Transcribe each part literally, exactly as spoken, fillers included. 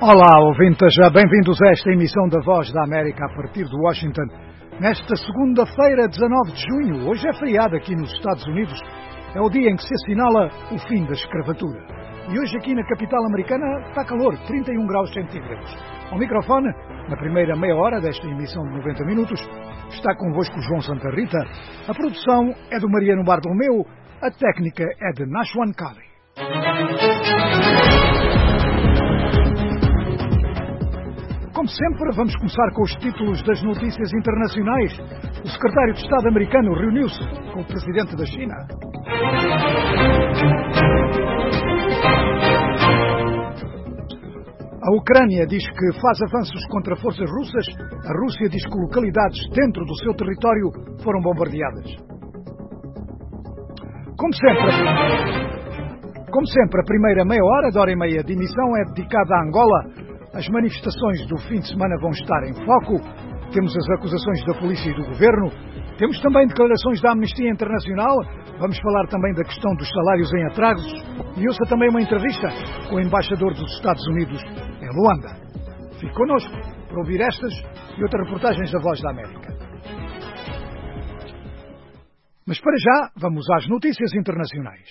Olá, ouvintes, bem-vindos a esta emissão da Voz da América a partir de Washington. Nesta segunda-feira, dezanove de junho, hoje é feriado aqui nos Estados Unidos, é o dia em que se assinala o fim da escravatura. E hoje aqui na capital americana está calor, trinta e um graus centígrados. Ao microfone, na primeira meia hora desta emissão de noventa minutos, está convosco João Santa Rita, a produção é do Mariano Bartolomeu, a técnica é de Nashwan Kali. Como sempre, vamos começar com os títulos das notícias internacionais. O secretário de Estado americano reuniu-se com o presidente da China. A Ucrânia diz que faz avanços contra forças russas. A Rússia diz que localidades dentro do seu território foram bombardeadas. Como sempre, como sempre, a primeira meia hora, de hora e meia de emissão é dedicada a Angola. As manifestações do fim de semana vão estar em foco. Temos as acusações da polícia e do governo. Temos também declarações da Amnistia Internacional. Vamos falar também da questão dos salários em atrasos. E ouça também uma entrevista com o embaixador dos Estados Unidos em Luanda. Fique connosco para ouvir estas e outras reportagens da Voz da América. Mas para já, vamos às notícias internacionais.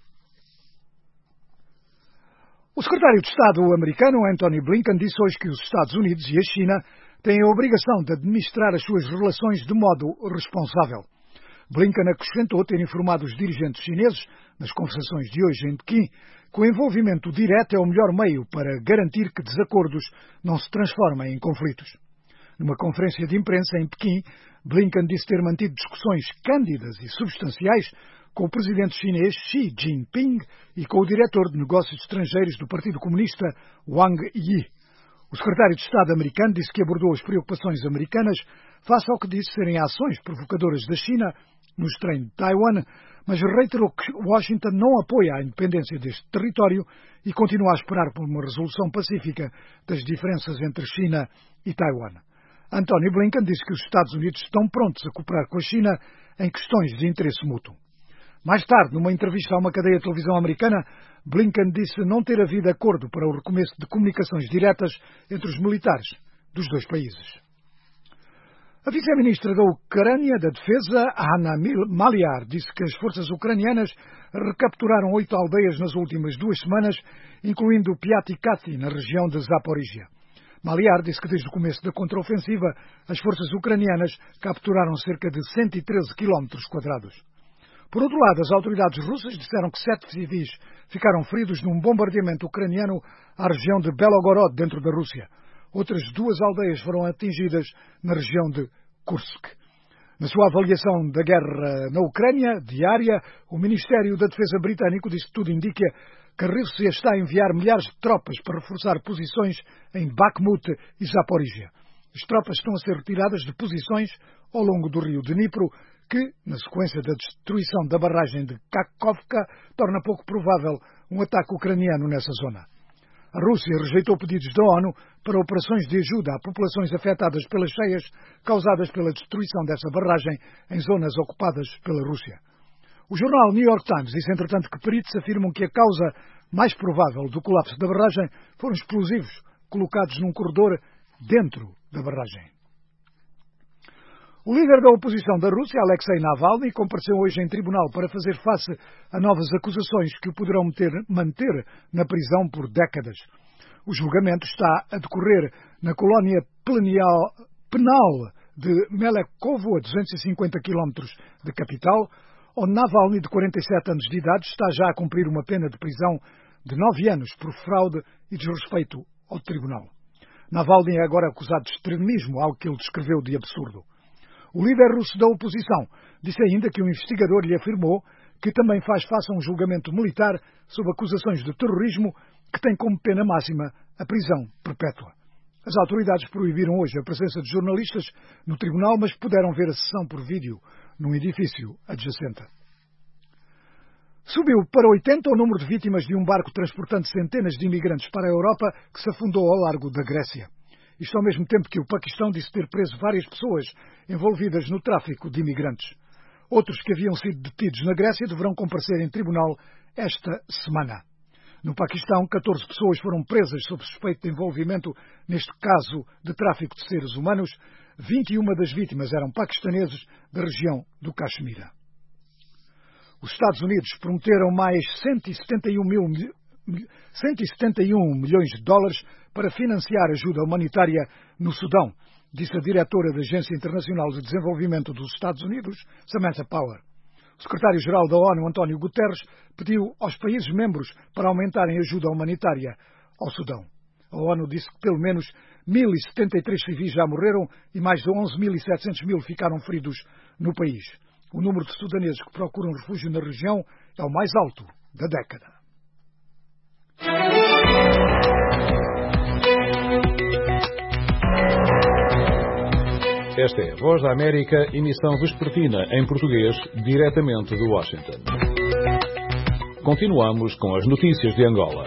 O secretário de Estado americano, Antony Blinken, disse hoje que os Estados Unidos e a China têm a obrigação de administrar as suas relações de modo responsável. Blinken acrescentou ter informado os dirigentes chineses, nas conversações de hoje em Pequim, que o envolvimento direto é o melhor meio para garantir que desacordos não se transformem em conflitos. Numa conferência de imprensa em Pequim, Blinken disse ter mantido discussões cândidas e substanciais com o presidente chinês Xi Jinping e com o diretor de negócios estrangeiros do Partido Comunista, Wang Yi. O secretário de Estado americano disse que abordou as preocupações americanas face ao que disse serem ações provocadoras da China no estreito de Taiwan, mas reiterou que Washington não apoia a independência deste território e continua a esperar por uma resolução pacífica das diferenças entre China e Taiwan. Antony Blinken disse que os Estados Unidos estão prontos a cooperar com a China em questões de interesse mútuo. Mais tarde, numa entrevista a uma cadeia de televisão americana, Blinken disse não ter havido acordo para o recomeço de comunicações diretas entre os militares dos dois países. A vice-ministra da Ucrânia da Defesa, Anna Maliar, disse que as forças ucranianas recapturaram oito aldeias nas últimas duas semanas, incluindo Piatikati, na região de Zaporizhia. Maliar disse que desde o começo da contraofensiva, as forças ucranianas capturaram cerca de cento e treze quilómetros quadrados. Por outro lado, as autoridades russas disseram que sete civis ficaram feridos num bombardeamento ucraniano à região de Belgorod, dentro da Rússia. Outras duas aldeias foram atingidas na região de Kursk. Na sua avaliação da guerra na Ucrânia, diária, o Ministério da Defesa britânico disse que tudo indica que a Rússia está a enviar milhares de tropas para reforçar posições em Bakhmut e Zaporizhia. As tropas estão a ser retiradas de posições ao longo do rio Dnipro, que, na sequência da destruição da barragem de Kakhovka, torna pouco provável um ataque ucraniano nessa zona. A Rússia rejeitou pedidos da ONU para operações de ajuda a populações afetadas pelas cheias causadas pela destruição dessa barragem em zonas ocupadas pela Rússia. O jornal New York Times disse, entretanto, que peritos afirmam que a causa mais provável do colapso da barragem foram explosivos colocados num corredor dentro da barragem. O líder da oposição da Rússia, Alexei Navalny, compareceu hoje em tribunal para fazer face a novas acusações que o poderão meter, manter na prisão por décadas. O julgamento está a decorrer na colónia penal, penal de Melekovo, a duzentos e cinquenta quilómetros da capital, onde Navalny, de quarenta e sete anos de idade, está já a cumprir uma pena de prisão de nove anos por fraude e desrespeito ao tribunal. Navalny é agora acusado de extremismo, algo que ele descreveu de absurdo. O líder russo da oposição disse ainda que um investigador lhe afirmou que também faz face a um julgamento militar sob acusações de terrorismo que tem como pena máxima a prisão perpétua. As autoridades proibiram hoje a presença de jornalistas no tribunal, mas puderam ver a sessão por vídeo num edifício adjacente. Subiu para oitenta o número de vítimas de um barco transportando centenas de imigrantes para a Europa que se afundou ao largo da Grécia. Isto ao mesmo tempo que o Paquistão disse ter preso várias pessoas envolvidas no tráfico de imigrantes. Outros que haviam sido detidos na Grécia deverão comparecer em tribunal esta semana. No Paquistão, catorze pessoas foram presas sob suspeito de envolvimento neste caso de tráfico de seres humanos. vinte e uma das vítimas eram paquistaneses da região do Caxemira. Os Estados Unidos prometeram mais cento e setenta e um mil, cento e setenta e um milhões de dólares para financiar ajuda humanitária no Sudão, disse a diretora da Agência Internacional de Desenvolvimento dos Estados Unidos, Samantha Power. O secretário-geral da ONU, António Guterres, pediu aos países membros para aumentarem a ajuda humanitária ao Sudão. A ONU disse que pelo menos mil e setenta e três civis já morreram e mais de onze mil e setecentos mil ficaram feridos no país. O número de sudaneses que procuram refúgio na região é o mais alto da década. Esta é a Voz da América, emissão vespertina em português, diretamente de Washington. Continuamos com as notícias de Angola.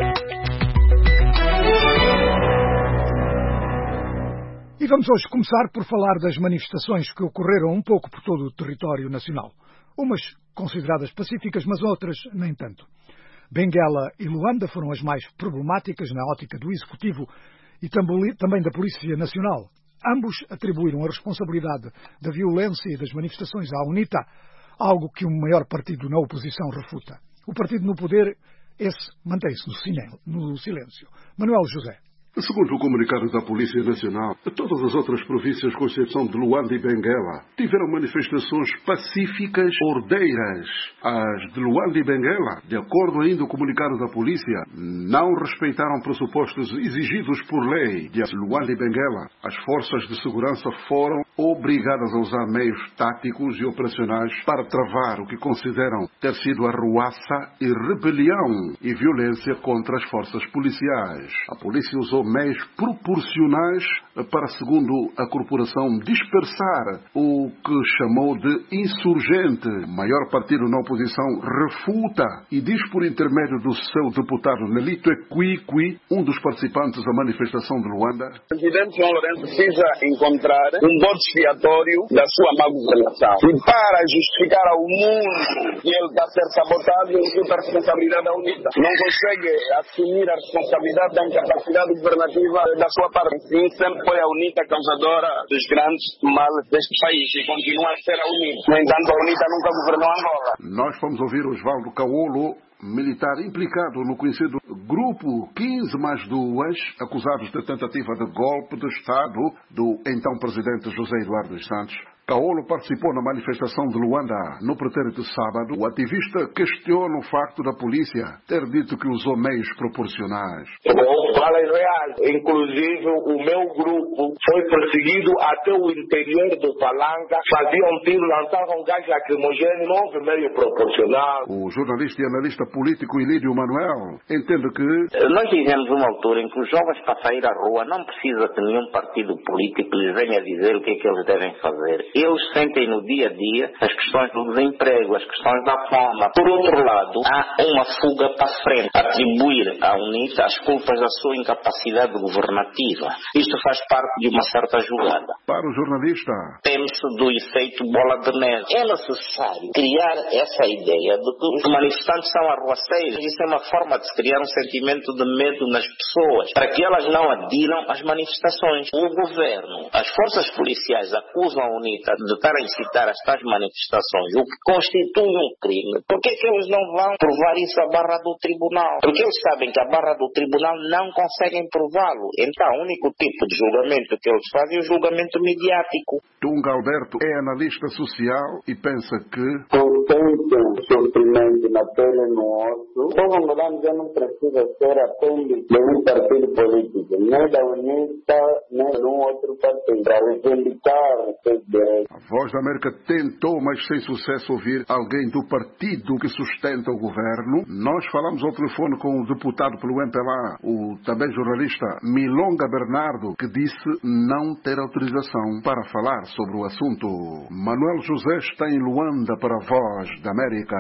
E vamos hoje começar por falar das manifestações que ocorreram um pouco por todo o território nacional. Umas consideradas pacíficas, mas outras nem tanto. Benguela e Luanda foram as mais problemáticas na ótica do Executivo e também da Polícia Nacional. Ambos atribuíram a responsabilidade da violência e das manifestações à UNITA, algo que o maior partido na oposição refuta. O partido no poder, esse mantém-se no silêncio. Manuel José. Segundo o comunicado da Polícia Nacional, todas as outras províncias, com exceção de Luanda e Benguela, tiveram manifestações pacíficas ordeiras. As de Luanda e Benguela, de acordo ainda com o comunicado da polícia, não respeitaram pressupostos exigidos por lei. De Luanda e Benguela, as forças de segurança foram obrigadas a usar meios táticos e operacionais para travar o que consideram ter sido arruaça e rebelião e violência contra as forças policiais. A polícia usou meios proporcionais para, segundo a corporação, dispersar o que chamou de insurgente. O maior partido na oposição refuta e diz por intermédio do seu deputado Nelito Equiqui, um dos participantes da manifestação de Luanda: o presidente João Lourenço precisa encontrar um bode expiatório da sua má governação. E para justificar ao mundo que ele está a ser sabotado, ele imputa a responsabilidade da UNITA. Não consegue assumir a responsabilidade da incapacidade governativa da sua parte. Sim, sempre foi a UNITA causadora dos grandes males deste país e continua a ser a UNITA. No entanto, a UNITA nunca governou Angola. Nós fomos ouvir Osvaldo Caolo, militar implicado no conhecido Grupo quinze mais duas, acusados de tentativa de golpe de Estado do então presidente José Eduardo dos Santos. Caolo participou na manifestação de Luanda no pretérito de sábado. O ativista questiona o facto da polícia ter dito que usou meios proporcionais. Fala real. Inclusive, o meu grupo foi perseguido até o interior do Palanca. Faziam tiro, lançavam gás lacrimogêneo, não houve meio proporcional. O jornalista e analista político Ilídio Manuel entende que nós vivemos uma altura em que os jovens, para sair à rua, não precisa que nenhum partido político lhes venha dizer o que é que eles devem fazer. Eles sentem no dia a dia as questões do desemprego, as questões da fome. Por outro lado, há uma fuga para a frente, atribuir à UNITA as culpas da sua incapacidade governativa. Isto faz parte de uma certa jogada. Para o jornalista, teme-se do efeito bola de neve. É necessário criar essa ideia de que os manifestantes são arruaceiros. Isso é uma forma de se criar um sentimento de medo nas pessoas, para que elas não adiram às manifestações. O governo, as forças policiais acusam a UNITA de estar a incitar estas manifestações, o que constitui um crime. Por que é que eles não vão provar isso à barra do tribunal? Porque eles sabem que a barra do tribunal não conseguem prová-lo. Então, o único tipo de julgamento que eles fazem é o julgamento mediático. Tunga Alberto é analista social e pensa que contente sofrimento na pele no osso. O povo angolano já não precisa ser apêndice de um partido político, nem da UNITA, nem de um outro partido, para reivindicar seus direitos. A Voz da América tentou, mas sem sucesso, ouvir alguém do partido que sustenta o governo. Nós falamos ao telefone com o deputado pelo M P L A, o também jornalista Milonga Bernardo, que disse não ter autorização para falar sobre o assunto. Manuel José está em Luanda para a Voz da América.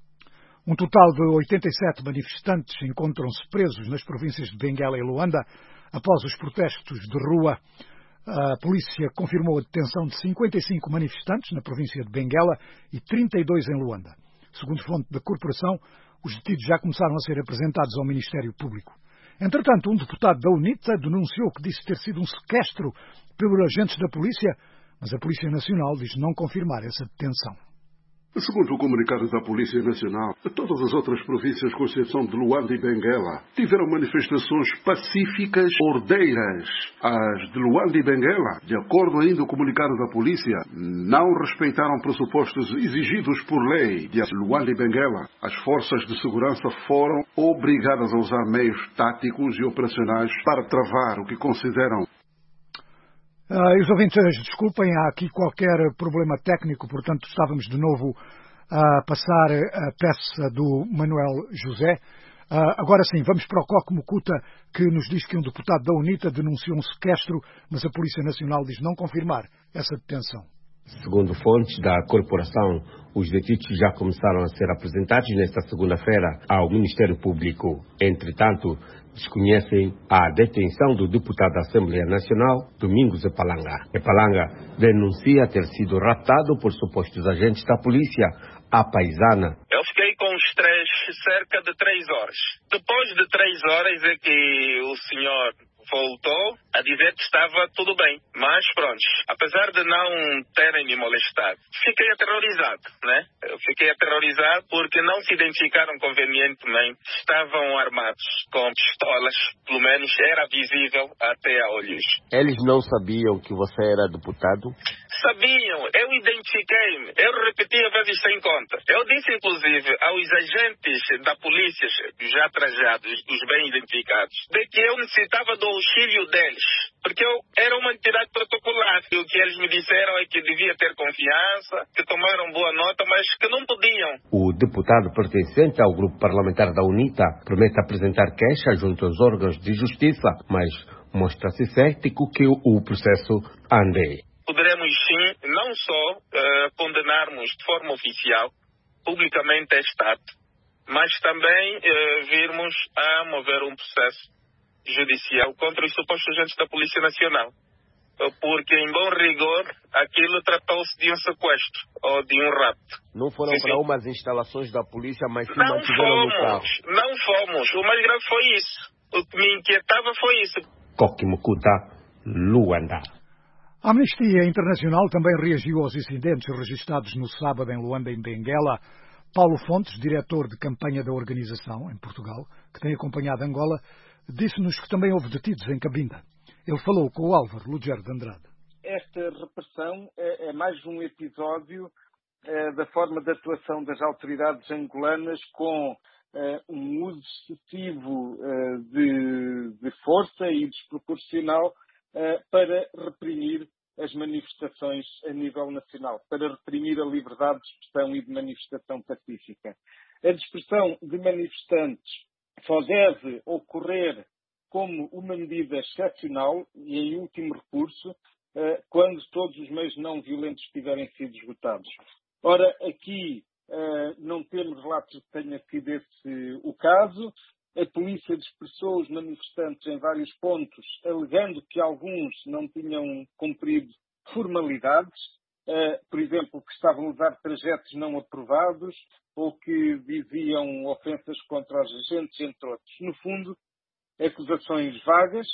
Um total de oitenta e sete manifestantes encontram-se presos nas províncias de Benguela e Luanda após os protestos de rua. A polícia confirmou a detenção de cinquenta e cinco manifestantes na província de Benguela e trinta e dois em Luanda. Segundo fonte da corporação, Os detidos já começaram a ser apresentados ao Ministério Público. Entretanto, um deputado da UNITA denunciou que disse ter sido um sequestro pelos agentes da polícia, mas a Polícia Nacional diz não confirmar essa detenção. Segundo o comunicado da Polícia Nacional, todas as outras províncias, com exceção de Luanda e Benguela, tiveram manifestações pacíficas ordeiras. As de Luanda e Benguela, de acordo ainda com o comunicado da polícia, não respeitaram pressupostos exigidos por lei. De Luanda e Benguela, as forças de segurança foram obrigadas a usar meios táticos e operacionais para travar o que consideram. Uh, os ouvintes, desculpem, há aqui qualquer problema técnico, portanto estávamos de novo a passar a peça do Manuel José. Uh, agora sim, vamos para o Coque Mucuta, que nos diz que um deputado da UNITA denunciou um sequestro, mas a Polícia Nacional diz não confirmar essa detenção. Segundo fontes da corporação, os detidos já começaram a ser apresentados nesta segunda-feira ao Ministério Público. Entretanto, desconhecem a detenção do deputado da Assembleia Nacional, Domingos Epalanga. Epalanga denuncia ter sido raptado por supostos agentes da polícia à paisana. Eu fiquei com estresse cerca de três horas. Depois de três horas é que o senhor voltou a dizer que estava tudo bem. Mas pronto, apesar de não terem me molestado, fiquei aterrorizado, né? Eu fiquei aterrorizado porque não se identificaram convenientemente. Estavam armados com pistolas, pelo menos era visível até a olhos. Eles não sabiam que você era deputado? Sabiam, eu identifiquei-me, eu repeti a vezes sem conta. Eu disse inclusive aos agentes da polícia, já trajados, os bem identificados, de que eu necessitava do auxílio deles, porque eu era uma entidade protocolar. E o que eles me disseram é que devia ter confiança, que tomaram boa nota, mas que não podiam. O deputado pertencente ao grupo parlamentar da UNITA promete apresentar queixa junto aos órgãos de justiça, mas mostra-se cético que o processo ande. Poderemos sim, não só uh, condenarmos de forma oficial, publicamente este ato, mas também uh, virmos a mover um processo judicial contra os supostos agentes da Polícia Nacional. Porque, em bom rigor, aquilo tratou-se de um sequestro ou de um rapto. Não foram sim, para sim. umas instalações da polícia, mas se não mantiveram fomos, no carro. Não fomos. O mais grave foi isso. O que me inquietava foi isso. Coque Mucuta, Luanda. A Amnistia Internacional também reagiu aos incidentes registrados no sábado em Luanda e Benguela. Paulo Fontes, diretor de campanha da organização em Portugal, que tem acompanhado Angola, disse-nos que também houve detidos em Cabinda. Ele falou com o Álvaro Lugero de Andrade. Esta repressão é, é mais um episódio é, da forma de atuação das autoridades angolanas com é, um uso excessivo é, de, de força e desproporcional é, para reprimir as manifestações a nível nacional, para reprimir a liberdade de expressão e de manifestação pacífica. A dispersão de manifestantes só deve ocorrer como uma medida excepcional e em último recurso, quando todos os meios não violentos tiverem sido esgotados. Ora, aqui não temos relatos de que tenha sido esse o caso. A polícia dispersou os manifestantes em vários pontos, alegando que alguns não tinham cumprido formalidades, por exemplo, que estavam a usar trajetos não aprovados ou que diziam ofensas contra os agentes, entre outros. No fundo, acusações vagas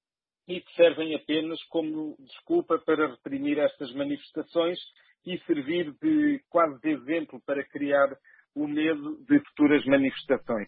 e que servem apenas como desculpa para reprimir estas manifestações e servir de quase de exemplo para criar o medo de futuras manifestações.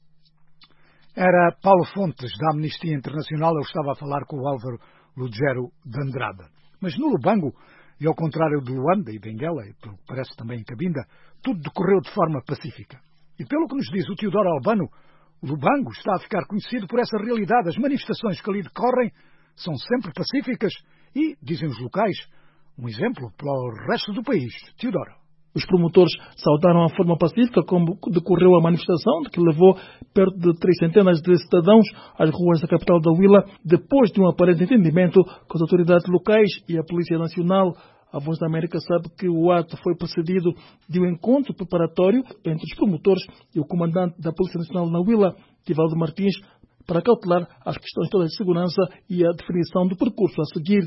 Era Paulo Fontes, da Amnistia Internacional. Eu estava a falar com o Álvaro Lugero de Andrade. Mas no Lubango, e ao contrário de Luanda e Benguela, e pelo que parece também em Cabinda, tudo decorreu de forma pacífica. E pelo que nos diz o Teodoro Albano, o Lubango está a ficar conhecido por essa realidade. As manifestações que ali decorrem são sempre pacíficas e, dizem os locais, um exemplo para o resto do país. Teodoro. Os promotores saudaram a forma pacífica como decorreu a manifestação, que levou perto de três centenas de cidadãos às ruas da capital da Huila, depois de um aparente entendimento com as autoridades locais e a Polícia Nacional. A Voz da América sabe que o ato foi precedido de um encontro preparatório entre os promotores e o comandante da Polícia Nacional na Huila, Tivaldo Martins, para cautelar as questões todas de segurança e a definição do percurso a seguir.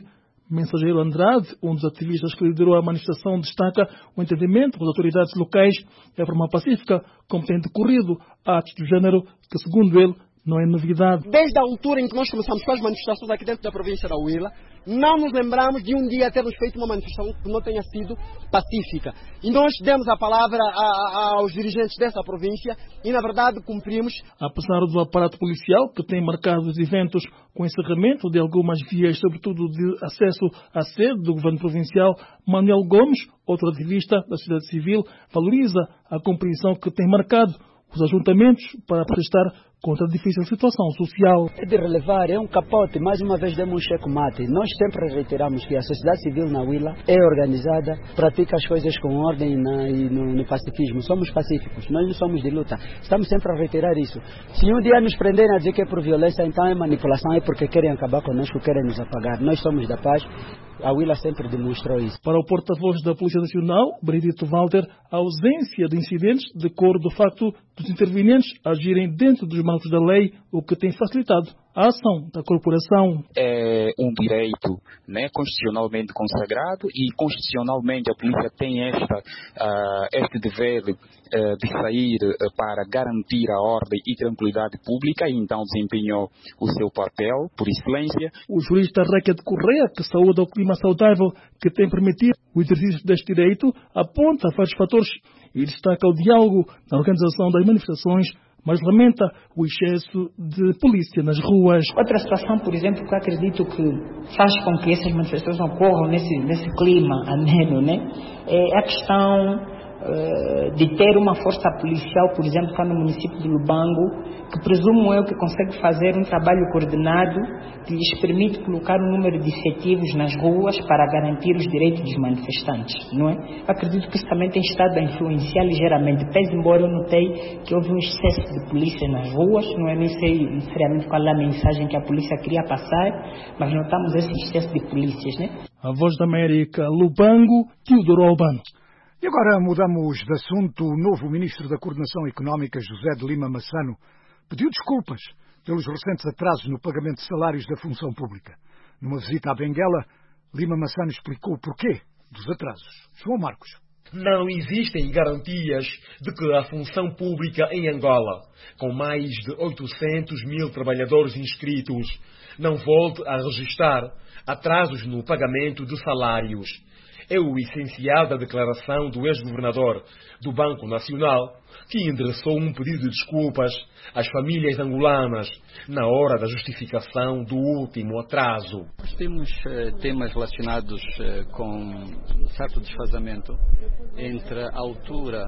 Mensageiro Andrade, um dos ativistas que liderou a manifestação, destaca o entendimento com as autoridades locais e a forma pacífica como tem decorrido atos do género que, segundo ele, não é novidade. Desde a altura em que nós começamos com as manifestações aqui dentro da província da Huila, não nos lembramos de um dia termos feito uma manifestação que não tenha sido pacífica. E nós demos a palavra a, a, aos dirigentes dessa província e, na verdade, cumprimos. Apesar do aparato policial, que tem marcado os eventos com encerramento de algumas vias, sobretudo de acesso à sede do governo provincial, Manuel Gomes, outro ativista da sociedade civil, valoriza a compreensão que tem marcado os ajuntamentos para protestar contra a difícil situação social. É de relevar, é um capote, mais uma vez demos um checkmate. Nós sempre reiteramos que a sociedade civil na Huila é organizada, pratica as coisas com ordem na, e no, no pacifismo. Somos pacíficos, nós não somos de luta. Estamos sempre a reiterar isso. Se um dia nos prenderem a dizer que é por violência, então é manipulação, é porque querem acabar conosco, querem nos apagar. Nós somos da paz. A Huila sempre demonstrou isso. Para o porta-voz da Polícia Nacional, Benedito Walter, a ausência de incidentes decorre do facto dos intervenientes agirem dentro dos marcos da lei, o que tem facilitado a ação da corporação. É um direito, né, constitucionalmente consagrado e constitucionalmente a polícia tem esta, uh, este dever uh, de sair uh, para garantir a ordem e tranquilidade pública e então desempenhou o seu papel por excelência. O jurista Raquel Correia, que saúda o clima saudável que tem permitido o exercício deste direito, aponta vários fatores e destaca o diálogo na organização das manifestações, mas lamenta o excesso de polícia nas ruas. Outra situação, por exemplo, que eu acredito que faz com que essas manifestações ocorram nesse, nesse clima ameno, né? É a questão uh, de ter uma força policial, por exemplo, cá no município de Lubango, que presumo eu que consegue fazer um trabalho coordenado que lhes permite colocar um número de efetivos nas ruas para garantir os direitos dos manifestantes, não é? Acredito que isso também tem estado a influenciar ligeiramente, pese embora eu notei que houve um excesso de polícia nas ruas, não é? Nem sei necessariamente qual é a mensagem que a polícia queria passar, mas notamos esse excesso de polícias, né? A Voz da América, Lubango, Teodoro Albano. E agora mudamos de assunto. O novo Ministro da Coordenação Económica, José de Lima Massano, pediu desculpas pelos recentes atrasos no pagamento de salários da função pública. Numa visita à Benguela, Lima Massano explicou o porquê dos atrasos. João Marcos. Não existem garantias de que a função pública em Angola, com mais de oitocentos mil trabalhadores inscritos, não volte a registrar atrasos no pagamento de salários. É o essencial da declaração do ex-governador do Banco Nacional, que endereçou um pedido de desculpas às famílias angolanas na hora da justificação do último atraso. Nós temos uh, temas relacionados uh, com um certo desfazamento entre a altura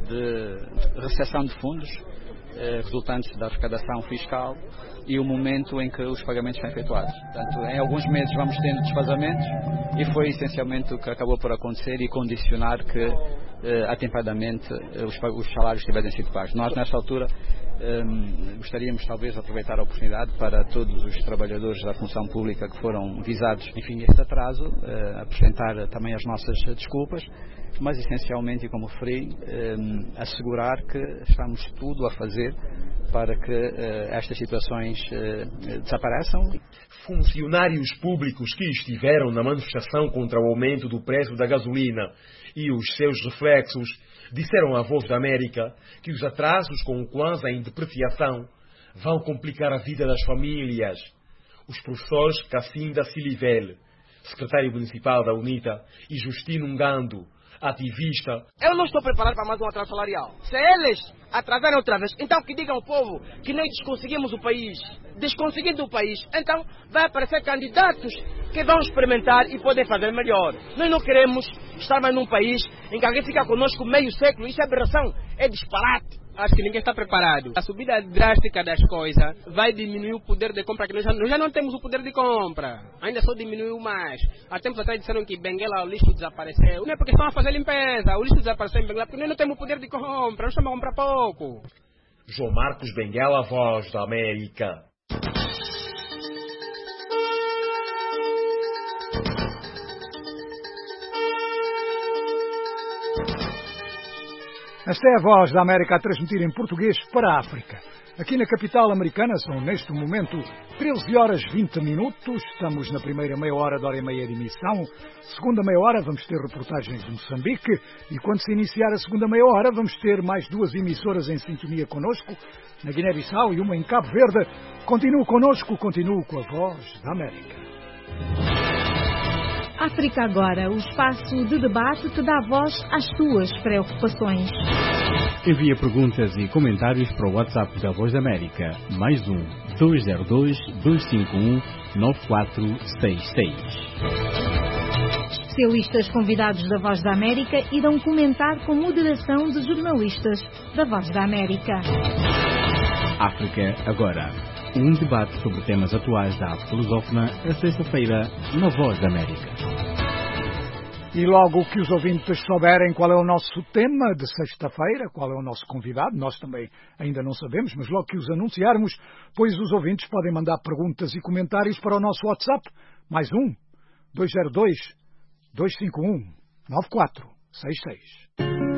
de recepção de fundos uh, resultantes da arrecadação fiscal e o momento em que os pagamentos são efetuados. Portanto, em alguns meses vamos tendo desfazamentos e foi essencialmente o que acabou por acontecer e condicionar que uh, atempadamente uh, os, os salários tivessem sido pagos. Nós, nesta altura, um, gostaríamos talvez de aproveitar a oportunidade para todos os trabalhadores da função pública que foram visados, enfim, este atraso, uh, apresentar também as nossas desculpas, mas essencialmente, e como referi, um, assegurar que estamos tudo a fazer para que uh, estas situações uh, desapareçam. Funcionários públicos que estiveram na manifestação contra o aumento do preço da gasolina e os seus reflexos disseram à Voz da América que os atrasos com o Kwanza em depreciação vão complicar a vida das famílias. Os professores Cassinda Silivele, secretário municipal da UNITA, e Justino Ngando, ativista. Eu não estou preparado para mais um atraso salarial. Se eles atrasarem outra vez, então que digam ao povo que nós desconseguimos o país. Desconseguindo o país, então vai aparecer candidatos que vão experimentar e podem fazer melhor. Nós não queremos estar mais num país em que alguém fica conosco meio século. Isso é aberração, é disparate. Acho que ninguém está preparado. A subida drástica das coisas vai diminuir o poder de compra, que nós já, nós já não temos o poder de compra. Ainda só diminuiu mais. Há tempos atrás disseram que Benguela, o lixo desapareceu. Não é porque estão a fazer limpeza. O lixo desapareceu em Benguela porque nós não temos o poder de compra. Nós estamos a comprar pouco. João Marcos, Benguela, Voz da América. Esta é a Voz da América a transmitir em português para a África. Aqui na capital americana são, neste momento, treze horas e vinte minutos. Estamos na primeira meia hora da hora e meia de emissão. Segunda meia hora vamos ter reportagens de Moçambique. E quando se iniciar a segunda meia hora vamos ter mais duas emissoras em sintonia connosco, na Guiné-Bissau e uma em Cabo Verde. Continuo connosco, continuo com a Voz da América. África Agora, o espaço de debate que dá voz às tuas preocupações. Envia perguntas e comentários para o WhatsApp da Voz da América, mais um, dois zero dois, dois cinco um, nove quatro seis seis. Especialistas convidados da Voz da América irão comentar com moderação de jornalistas da Voz da América. África Agora, um debate sobre temas atuais da África lusófona, a sexta-feira, na Voz da América. E logo que os ouvintes souberem qual é o nosso tema de sexta-feira, qual é o nosso convidado, nós também ainda não sabemos, mas logo que os anunciarmos, pois os ouvintes podem mandar perguntas e comentários para o nosso WhatsApp, mais um, dois zero dois, dois cinco um, nove quatro seis seis.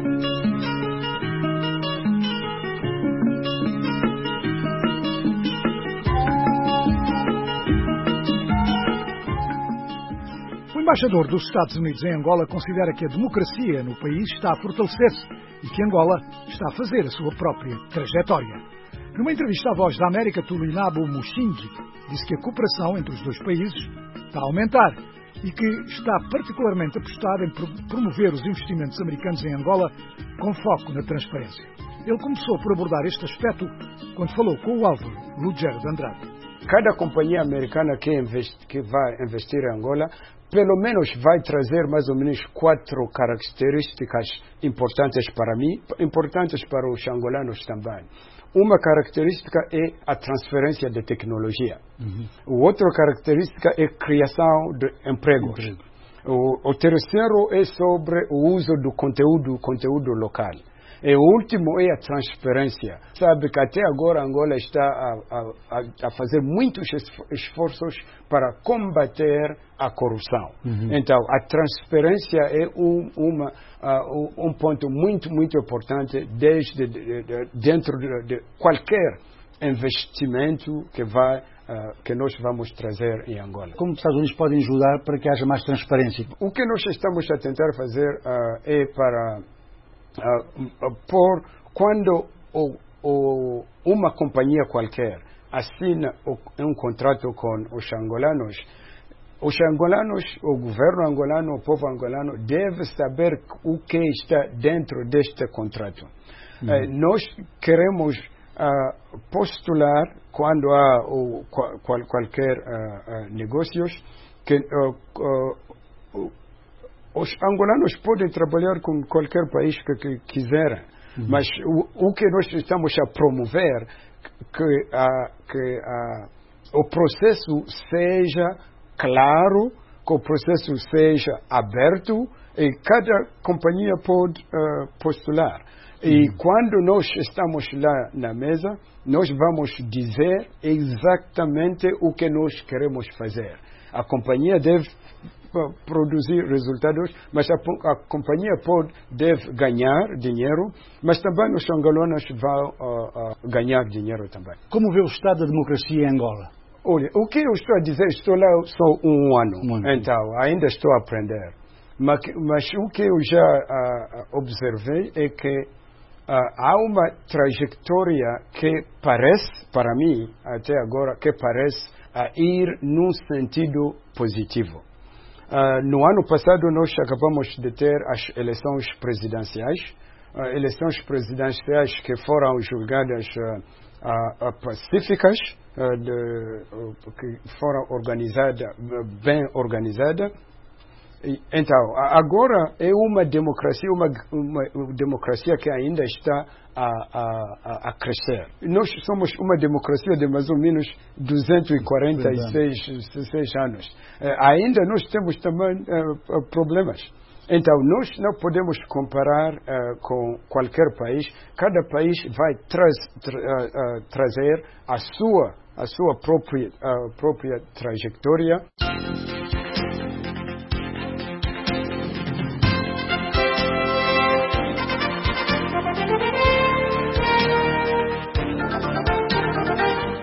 O embaixador dos Estados Unidos em Angola considera que a democracia no país está a fortalecer-se e que Angola está a fazer a sua própria trajetória. Numa entrevista à Voz da América, Tulinabo Mushingi disse que a cooperação entre os dois países está a aumentar e que está particularmente apostado em promover os investimentos americanos em Angola com foco na transparência. Ele começou por abordar este aspecto quando falou com o Álvaro Lugero de Andrade. Cada companhia americana que, investe, que vai investir em Angola, pelo menos vai trazer mais ou menos quatro características importantes para mim, importantes para os angolanos também. Uma característica é a transferência de tecnologia. Uhum. O outra característica é a criação de empregos. Emprego. O, o terceiro é sobre o uso do conteúdo, conteúdo local. E o último é a transparência. Sabe que até agora Angola está a, a, a fazer muitos esforços para combater a corrupção. Uhum. Então, a transparência é um, uma, uh, um ponto muito, muito importante desde de, de, dentro de, de qualquer investimento que vai uh, que nós vamos trazer em Angola. Como os Estados Unidos podem ajudar para que haja mais transparência? O que nós estamos a tentar fazer uh, é para Uh, uh, por quando o, o, uma companhia qualquer assina o, um contrato com os angolanos, os angolanos, o governo angolano, o povo angolano deve saber o que está dentro deste contrato. Uhum. Uh, nós queremos uh, postular quando há o, qual, qualquer uh, uh, negócios que uh, uh, os angolanos podem trabalhar com qualquer país que, que quiserem, uhum. mas o, o que nós estamos a promover que, a, que a, o processo seja claro, que o processo seja aberto e cada companhia pode uh, postular. E uhum. quando nós estamos lá na mesa, nós vamos dizer exatamente o que nós queremos fazer. A companhia deve produzir resultados, mas a, a companhia pode, deve ganhar dinheiro, mas também os angolanos vão uh, uh, ganhar dinheiro também. Como vê o estado da democracia em Angola? Olha, o que eu estou a dizer, estou lá só um ano, um ano. Então ainda estou a aprender. Mas, mas o que eu já uh, observei é que uh, há uma trajetória que parece, para mim, até agora, que parece uh, ir num sentido positivo. Uh, no ano passado nós acabamos de ter as eleições presidenciais, uh, eleições presidenciais que foram julgadas uh, uh, uh, pacíficas, uh, de, uh, que foram organizadas, bem organizadas. E, então, agora é uma democracia, uma, uma democracia que ainda está a, a, a crescer. Nós somos uma democracia de mais ou menos duzentos e quarenta e seis anos. Uh, ainda nós temos também uh, problemas. Então, nós não podemos comparar uh, com qualquer país. Cada país vai traz, tra, uh, uh, trazer a sua, a sua própria, uh, própria trajetória.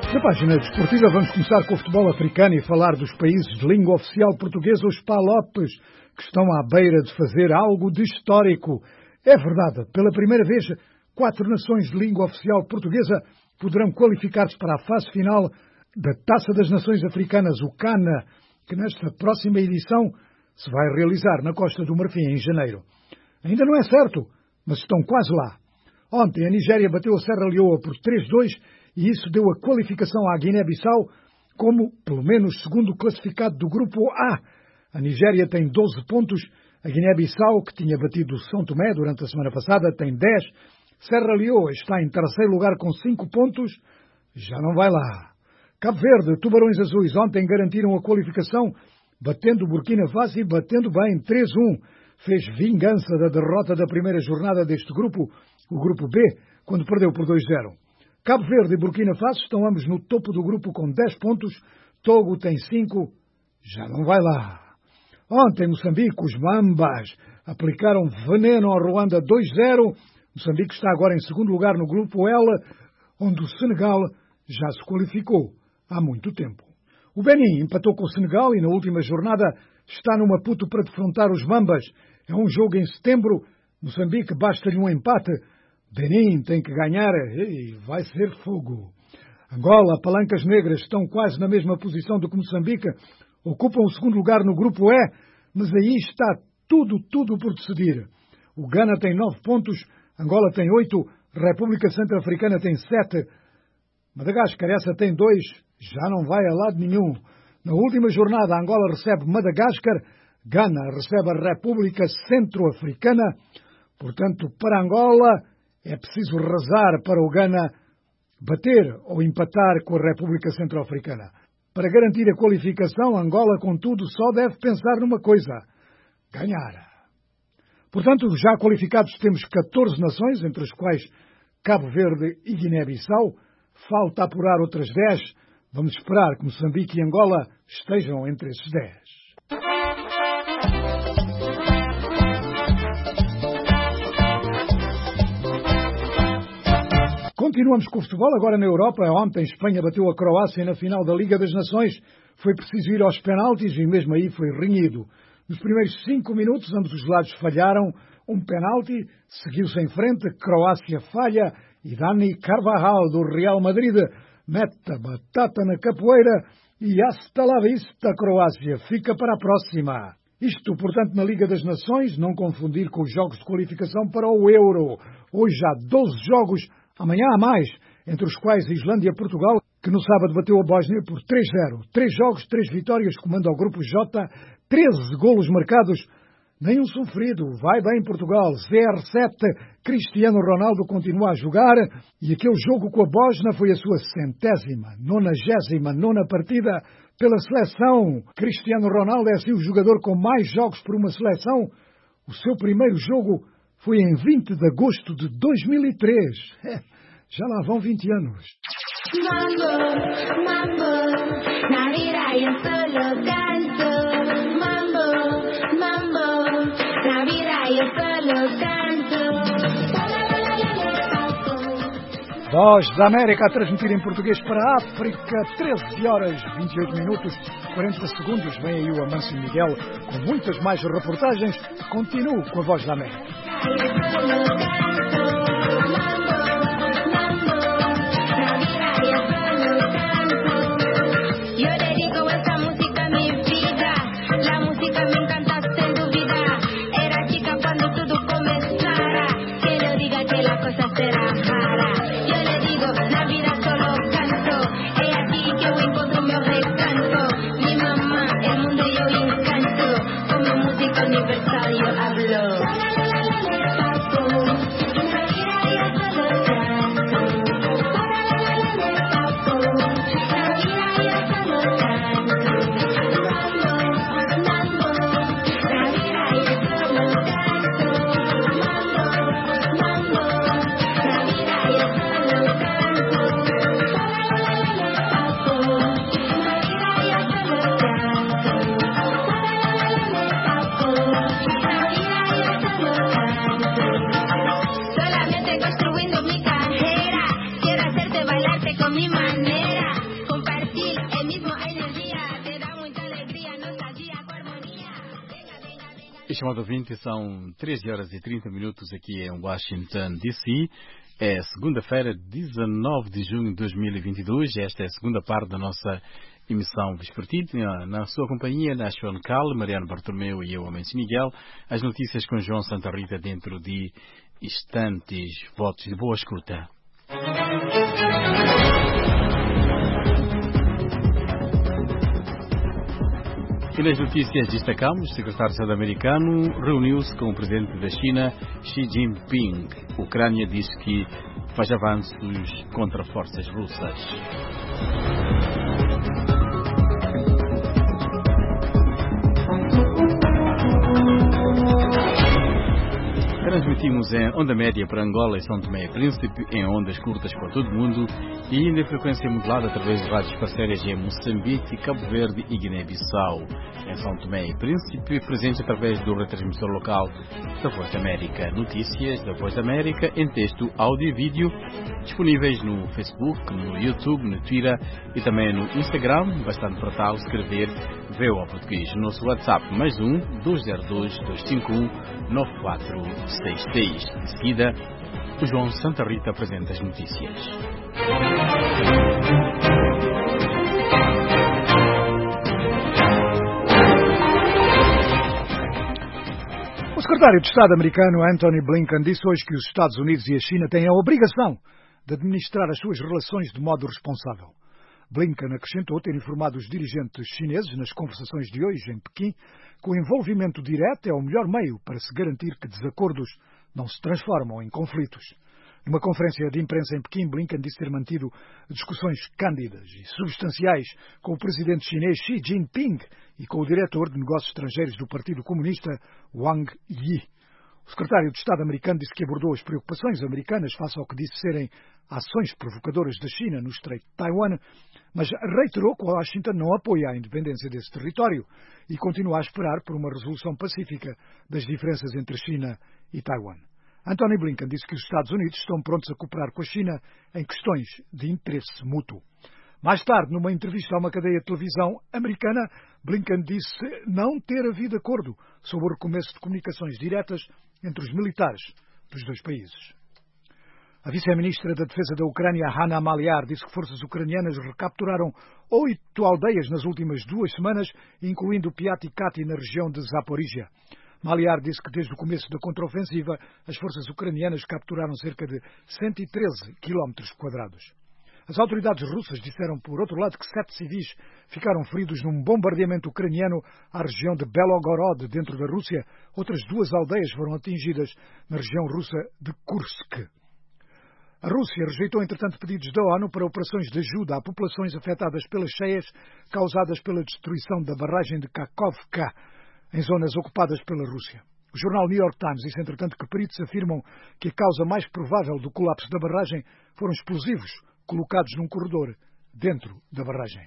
Na página desportiva vamos começar com o futebol africano e falar dos países de língua oficial portuguesa, os PALOPes, que estão à beira de fazer algo de histórico. É verdade, pela primeira vez, quatro nações de língua oficial portuguesa poderão qualificar-se para a fase final da Taça das Nações Africanas, o CANA, que nesta próxima edição se vai realizar na Costa do Marfim, em janeiro. Ainda não é certo, mas estão quase lá. Ontem a Nigéria bateu a Serra Leoa por três a dois e isso deu a qualificação à Guiné-Bissau como, pelo menos, segundo classificado do Grupo A. A Nigéria tem doze pontos, a Guiné-Bissau, que tinha batido o São Tomé durante a semana passada, tem dez. Serra Leoa está em terceiro lugar com cinco pontos, já não vai lá. Cabo Verde, Tubarões Azuis, ontem garantiram a qualificação, batendo o Burkina Faso e batendo bem, três a um. Fez vingança da derrota da primeira jornada deste grupo, o Grupo B, quando perdeu por dois a zero. Cabo Verde e Burkina Faso estão ambos no topo do grupo com dez pontos, Togo tem cinco, já não vai lá. Ontem, Moçambique, os Mambas, aplicaram veneno ao Ruanda dois a zero. Moçambique está agora em segundo lugar no Grupo L, onde o Senegal já se qualificou há muito tempo. O Benin empatou com o Senegal e na última jornada está no Maputo para defrontar os Mambas. É um jogo em setembro, Moçambique basta-lhe um empate. Benin tem que ganhar e vai ser fogo. Angola, Palancas Negras estão quase na mesma posição do que Moçambique, ocupam o segundo lugar no Grupo E, mas aí está tudo, tudo por decidir. O Ghana tem nove pontos, Angola tem oito, República Centro-Africana tem sete, Madagascar essa tem dois, já não vai a lado nenhum. Na última jornada, Angola recebe Madagascar, Ghana recebe a República Centro-Africana, portanto, para Angola é preciso rezar para o Ghana bater ou empatar com a República Centro-Africana. Para garantir a qualificação, Angola, contudo, só deve pensar numa coisa: ganhar. Portanto, já qualificados temos catorze nações, entre as quais Cabo Verde e Guiné-Bissau. Falta apurar outras dez. Vamos esperar que Moçambique e Angola estejam entre esses dez. Continuamos com o futebol, agora na Europa. Ontem Espanha bateu a Croácia na final da Liga das Nações. Foi preciso ir aos penaltis e mesmo aí foi renhido. Nos primeiros cinco minutos ambos os lados falharam. Um penalti, seguiu-se em frente, Croácia falha e Dani Carvajal do Real Madrid mete a batata na capoeira e hasta la vista, Croácia, fica para a próxima. Isto, portanto, na Liga das Nações, não confundir com os jogos de qualificação para o Euro. Hoje há doze jogos, amanhã há mais, entre os quais a Islândia e Portugal, que no sábado bateu a Bósnia por três a zero. Três jogos, três vitórias, comando ao Grupo J, treze golos marcados, nenhum sofrido. Vai bem Portugal, C R sete, Cristiano Ronaldo continua a jogar e aquele jogo com a Bósnia foi a sua centésima, nonagésima nona partida pela seleção. Cristiano Ronaldo é assim o jogador com mais jogos por uma seleção. O seu primeiro jogo foi em vinte de agosto de dois mil e três. É, já lá vão vinte anos. Mambo, mambo, na vida eu solo canto. Mambo, mambo, na vida eu solo canto. Voz da América a transmitir em português para a África, treze horas, vinte e oito minutos, quarenta segundos. Vem aí o Amâncio Miguel com muitas mais reportagens. Continuo com a Voz da América. estimado ouvinte, são treze horas e trinta minutos aqui em Washington, D C É segunda-feira, dezanove de junho de dois mil e vinte e dois. Esta é a segunda parte da nossa emissão vespertina. Na sua companhia, na Sean Cal, Mariano Bartolomeu e eu, Amense Miguel. As notícias com João Santa Rita dentro de instantes. Votos de boa escuta. E nas notícias destacamos, o secretário de Estado americano reuniu-se com o presidente da China, Xi Jinping. A Ucrânia diz que faz avanços contra forças russas. Transmitimos em onda média para Angola e São Tomé e Príncipe, em ondas curtas para todo o mundo e ainda em frequência modulada através de rádios parceiras em Moçambique, Cabo Verde e Guiné-Bissau. Em São Tomé e Príncipe, presente através do retransmissor local da Voz da América. Notícias da Voz da América em texto, áudio e vídeo, disponíveis no Facebook, no YouTube, no Twitter e também no Instagram. Bastante para tal escrever V O A Português. O nosso WhatsApp, mais um, dois zero dois, dois cinco um, nove quatro seis seis. De seguida, o João Santa Rita apresenta as notícias. O secretário de Estado americano Antony Blinken disse hoje que os Estados Unidos e a China têm a obrigação de administrar as suas relações de modo responsável. Blinken acrescentou ter informado os dirigentes chineses nas conversações de hoje em Pequim que o envolvimento direto é o melhor meio para se garantir que desacordos não se transformam em conflitos. Numa conferência de imprensa em Pequim, Blinken disse ter mantido discussões cândidas e substanciais com o presidente chinês Xi Jinping e com o diretor de negócios estrangeiros do Partido Comunista, Wang Yi. O secretário de Estado americano disse que abordou as preocupações americanas face ao que disse serem ações provocadoras da China no Estreito de Taiwan, mas reiterou que Washington não apoia a independência desse território e continua a esperar por uma resolução pacífica das diferenças entre a China e Taiwan. Antony Blinken disse que os Estados Unidos estão prontos a cooperar com a China em questões de interesse mútuo. Mais tarde, numa entrevista a uma cadeia de televisão americana, Blinken disse não ter havido acordo sobre o recomeço de comunicações diretas entre os militares dos dois países. A vice-ministra da Defesa da Ucrânia, Hanna Maliar, disse que forças ucranianas recapturaram oito aldeias nas últimas duas semanas, incluindo Piat e Kati na região de Zaporizhia. Maliar disse que desde o começo da contraofensiva as forças ucranianas capturaram cerca de cento e treze quilómetros quadrados. As autoridades russas disseram, por outro lado, que sete civis ficaram feridos num bombardeamento ucraniano à região de Belgorod, dentro da Rússia. Outras duas aldeias foram atingidas na região russa de Kursk. A Rússia rejeitou, entretanto, pedidos da ONU para operações de ajuda a populações afetadas pelas cheias causadas pela destruição da barragem de Kakhovka, em zonas ocupadas pela Rússia. O jornal New York Times disse, entretanto, que peritos afirmam que a causa mais provável do colapso da barragem foram explosivos colocados num corredor dentro da barragem.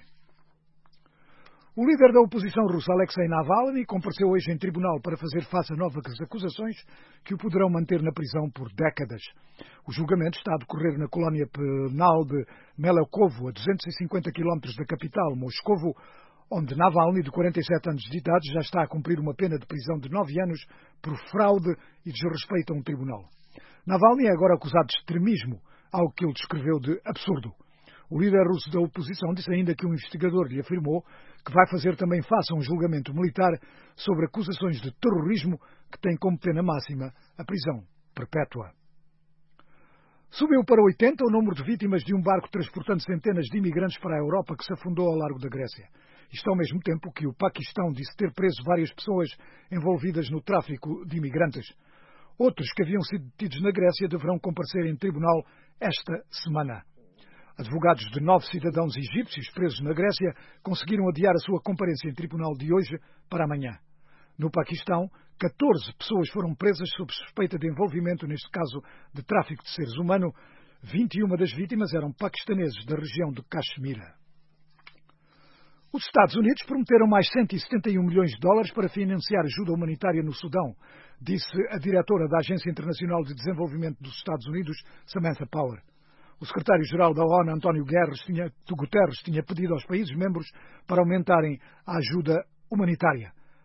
O líder da oposição russa, Alexei Navalny, compareceu hoje em tribunal para fazer face a novas acusações que o poderão manter na prisão por décadas. O julgamento está a decorrer na colónia penal de Melekovo, a duzentos e cinquenta quilómetros da capital, Moscovo, onde Navalny, de quarenta e sete anos de idade, já está a cumprir uma pena de prisão de nove anos por fraude e desrespeito a um tribunal. Navalny é agora acusado de extremismo, algo que ele descreveu de absurdo. O líder russo da oposição disse ainda que um investigador lhe afirmou que vai fazer também face a um julgamento militar sobre acusações de terrorismo que tem como pena máxima a prisão perpétua. Subiu para oitenta o número de vítimas de um barco transportando centenas de imigrantes para a Europa que se afundou ao largo da Grécia. Isto ao mesmo tempo que o Paquistão disse ter preso várias pessoas envolvidas no tráfico de imigrantes. Outros que haviam sido detidos na Grécia deverão comparecer em tribunal esta semana. Advogados de nove cidadãos egípcios presos na Grécia conseguiram adiar a sua comparência em tribunal de hoje para amanhã. No Paquistão, catorze pessoas foram presas sob suspeita de envolvimento neste caso de tráfico de seres humanos. vinte e uma das vítimas eram paquistaneses da região de Caxemira. Os Estados Unidos prometeram mais cento e setenta e um milhões de dólares para financiar ajuda humanitária no Sudão, disse a diretora da Agência Internacional de Desenvolvimento dos Estados Unidos, Samantha Power. O secretário-geral da ONU, António Guterres, tinha, Guterres, tinha pedido aos países membros para aumentarem a ajuda humanitária.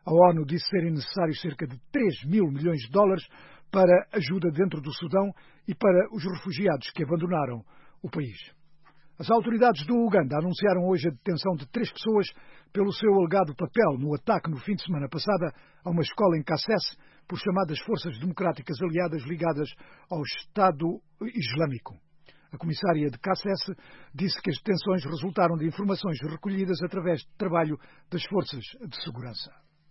A ONU disse serem necessários cerca de três mil milhões de dólares para ajuda dentro do Sudão e para os refugiados que abandonaram o país. As autoridades do Uganda anunciaram hoje a detenção de três pessoas pelo seu alegado papel no ataque no fim de semana passada a uma escola em Kasese por chamadas Forças Democráticas Aliadas ligadas ao Estado Islâmico. A comissária de Kasese disse que as detenções resultaram de informações recolhidas através de trabalho das forças de segurança.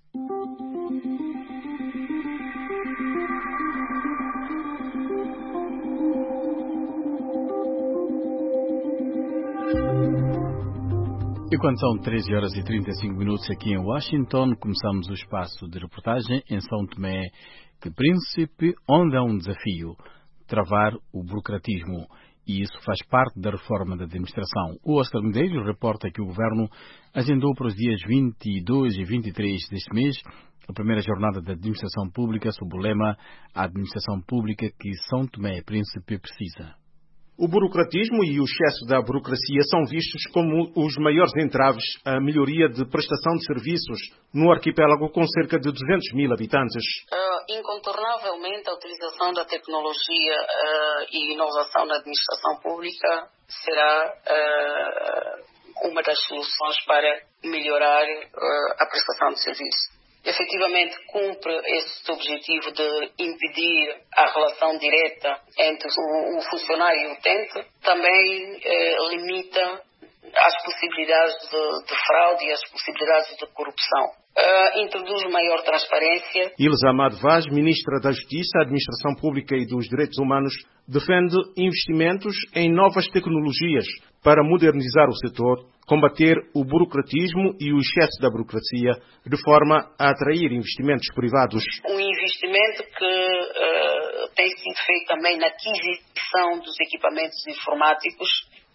E quando são treze horas e trinta e cinco minutos aqui em Washington, começamos o espaço de reportagem em São Tomé e Príncipe, onde há um desafio: travar o burocratismo. E isso faz parte da reforma da administração. O Oscar Medeiros reporta que o Governo agendou para os dias vinte e dois e vinte e três deste mês a primeira jornada da administração pública sob o lema "A administração pública que São Tomé e Príncipe precisa". O burocratismo e o excesso da burocracia são vistos como os maiores entraves à melhoria de prestação de serviços no arquipélago com cerca de duzentos mil habitantes. Uh, incontornavelmente, a utilização da tecnologia uh, e inovação na administração pública será uh, uma das soluções para melhorar uh, a prestação de serviço. Efetivamente cumpre esse objetivo de impedir a relação direta entre o, o funcionário e o utente, também eh, limita as possibilidades de, de fraude e as possibilidades de corrupção. Uh, introduz maior transparência. Ilza Amado Vaz, Ministra da Justiça, Administração Pública e dos Direitos Humanos, defende investimentos em novas tecnologias para modernizar o setor, combater o burocratismo e o excesso da burocracia, de forma a atrair investimentos privados. Um investimento que uh, tem sido feito também na aquisição dos equipamentos informáticos.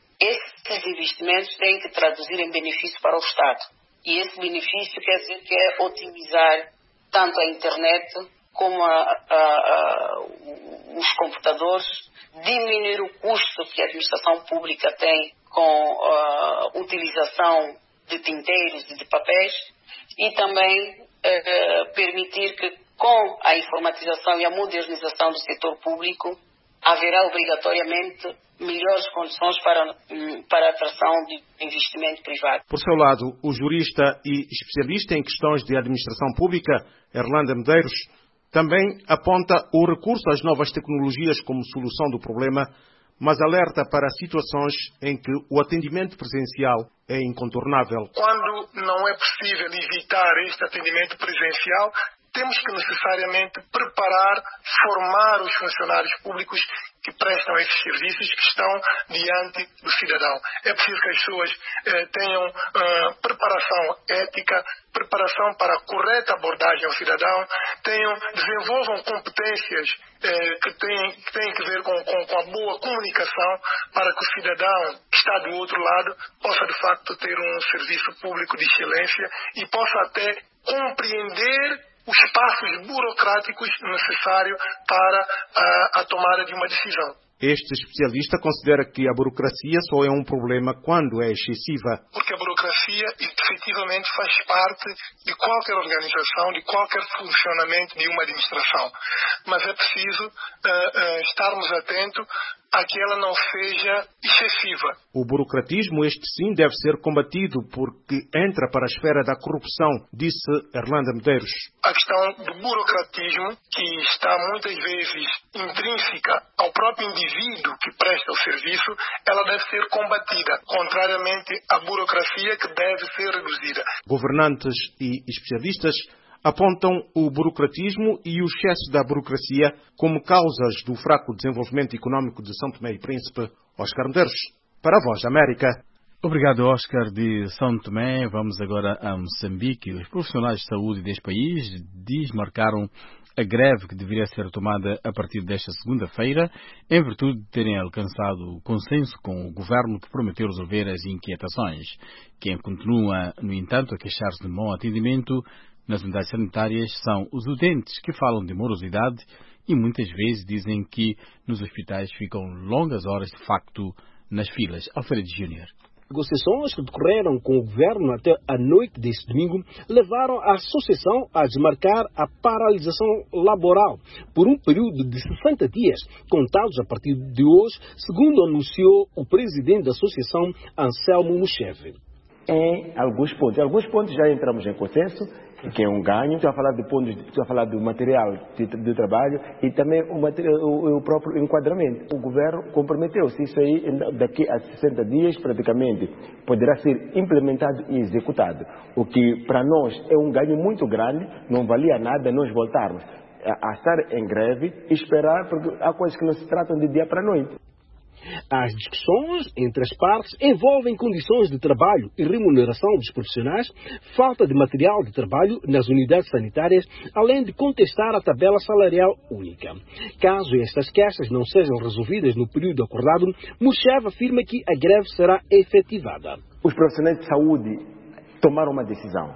Esses investimentos têm que traduzir em benefício para o Estado. E esse benefício quer dizer que é otimizar tanto a internet como a, a, a, os computadores, diminuir o custo que a administração pública tem com a utilização de tinteiros e de papéis e também eh, permitir que com a informatização e a modernização do setor público haverá obrigatoriamente melhores condições para, para a atração de investimento privado. Por seu lado, o jurista e especialista em questões de administração pública, Erlanda Medeiros, também aponta o recurso às novas tecnologias como solução do problema, mas alerta para situações em que o atendimento presencial é incontornável. Quando não é possível evitar este atendimento presencial, temos que necessariamente preparar, formar os funcionários públicos que prestam esses serviços, que estão diante do cidadão. É preciso que as pessoas eh, tenham uh, preparação ética, preparação para a correta abordagem ao cidadão, tenham, desenvolvam competências eh, que, têm, que têm que ver com, com, com a boa comunicação para que o cidadão que está do outro lado possa de facto ter um serviço público de excelência e possa até compreender os passos burocráticos necessários para a, a tomada de uma decisão. Este especialista considera que a burocracia só é um problema quando é excessiva. Porque a burocracia efetivamente faz parte de qualquer organização, de qualquer funcionamento de uma administração. Mas é preciso uh, uh, estarmos atentos a que ela não seja excessiva. O burocratismo, este sim, deve ser combatido porque entra para a esfera da corrupção, disse Erlanda Medeiros. A questão do burocratismo, que está muitas vezes intrínseca ao próprio indivíduo que presta o serviço, ela deve ser combatida, contrariamente à burocracia que deve ser reduzida. Governantes e especialistas apontam o burocratismo e o excesso da burocracia como causas do fraco desenvolvimento económico de São Tomé e Príncipe. Oscar Medeiros, para a Voz da América. Obrigado, Oscar, de São Tomé. Vamos agora a Moçambique. Os profissionais de saúde deste país desmarcaram a greve que deveria ser retomada a partir desta segunda-feira, em virtude de terem alcançado o consenso com o governo que prometeu resolver as inquietações. Quem continua, no entanto, a queixar-se de mau atendimento nas unidades sanitárias são os utentes, que falam de morosidade e muitas vezes dizem que nos hospitais ficam longas horas de facto nas filas. Alfredo Júnior. Negociações que decorreram com o governo até a noite deste domingo levaram a associação a desmarcar a paralisação laboral por um período de sessenta dias, contados a partir de hoje, segundo anunciou o presidente da associação, Anselmo Mucheve. Em alguns pontos. Em alguns pontos já entramos em consenso, que é um ganho. Estou a falar de pontos, estou a falar do material de, de trabalho e também o, material, o, o próprio enquadramento. O governo comprometeu-se, isso aí daqui a sessenta dias praticamente poderá ser implementado e executado. O que para nós é um ganho muito grande, não valia nada nós voltarmos a, a estar em greve e esperar, porque há coisas que não se tratam de dia para noite. As discussões entre as partes envolvem condições de trabalho e remuneração dos profissionais, falta de material de trabalho nas unidades sanitárias, além de contestar a tabela salarial única. Caso estas queixas não sejam resolvidas no período acordado, Mucheve afirma que a greve será efetivada. Os profissionais de saúde tomaram uma decisão.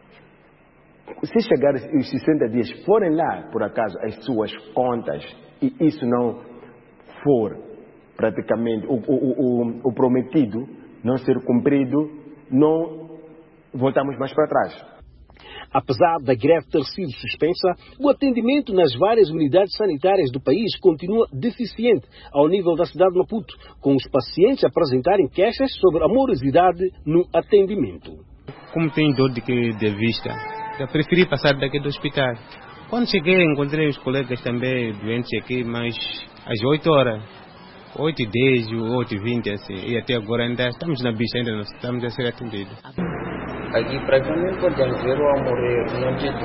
Se chegar os sessenta dias, forem lá, por acaso, as suas contas, e isso não for praticamente o, o, o, o prometido não ser cumprido, não voltamos mais para trás. Apesar da greve ter sido suspensa, o atendimento nas várias unidades sanitárias do país continua deficiente ao nível da cidade de Maputo, com os pacientes a apresentarem queixas sobre a morosidade no atendimento. Como tenho dor de, de vista, eu preferi passar daqui do hospital. Quando cheguei, encontrei os colegas também doentes aqui, mas às oito horas. oito e dez, oito e vinte, assim, e até agora ainda estamos na bicha, ainda não estamos a ser atendidos. Aqui praticamente podemos ver ou a morrer, não digo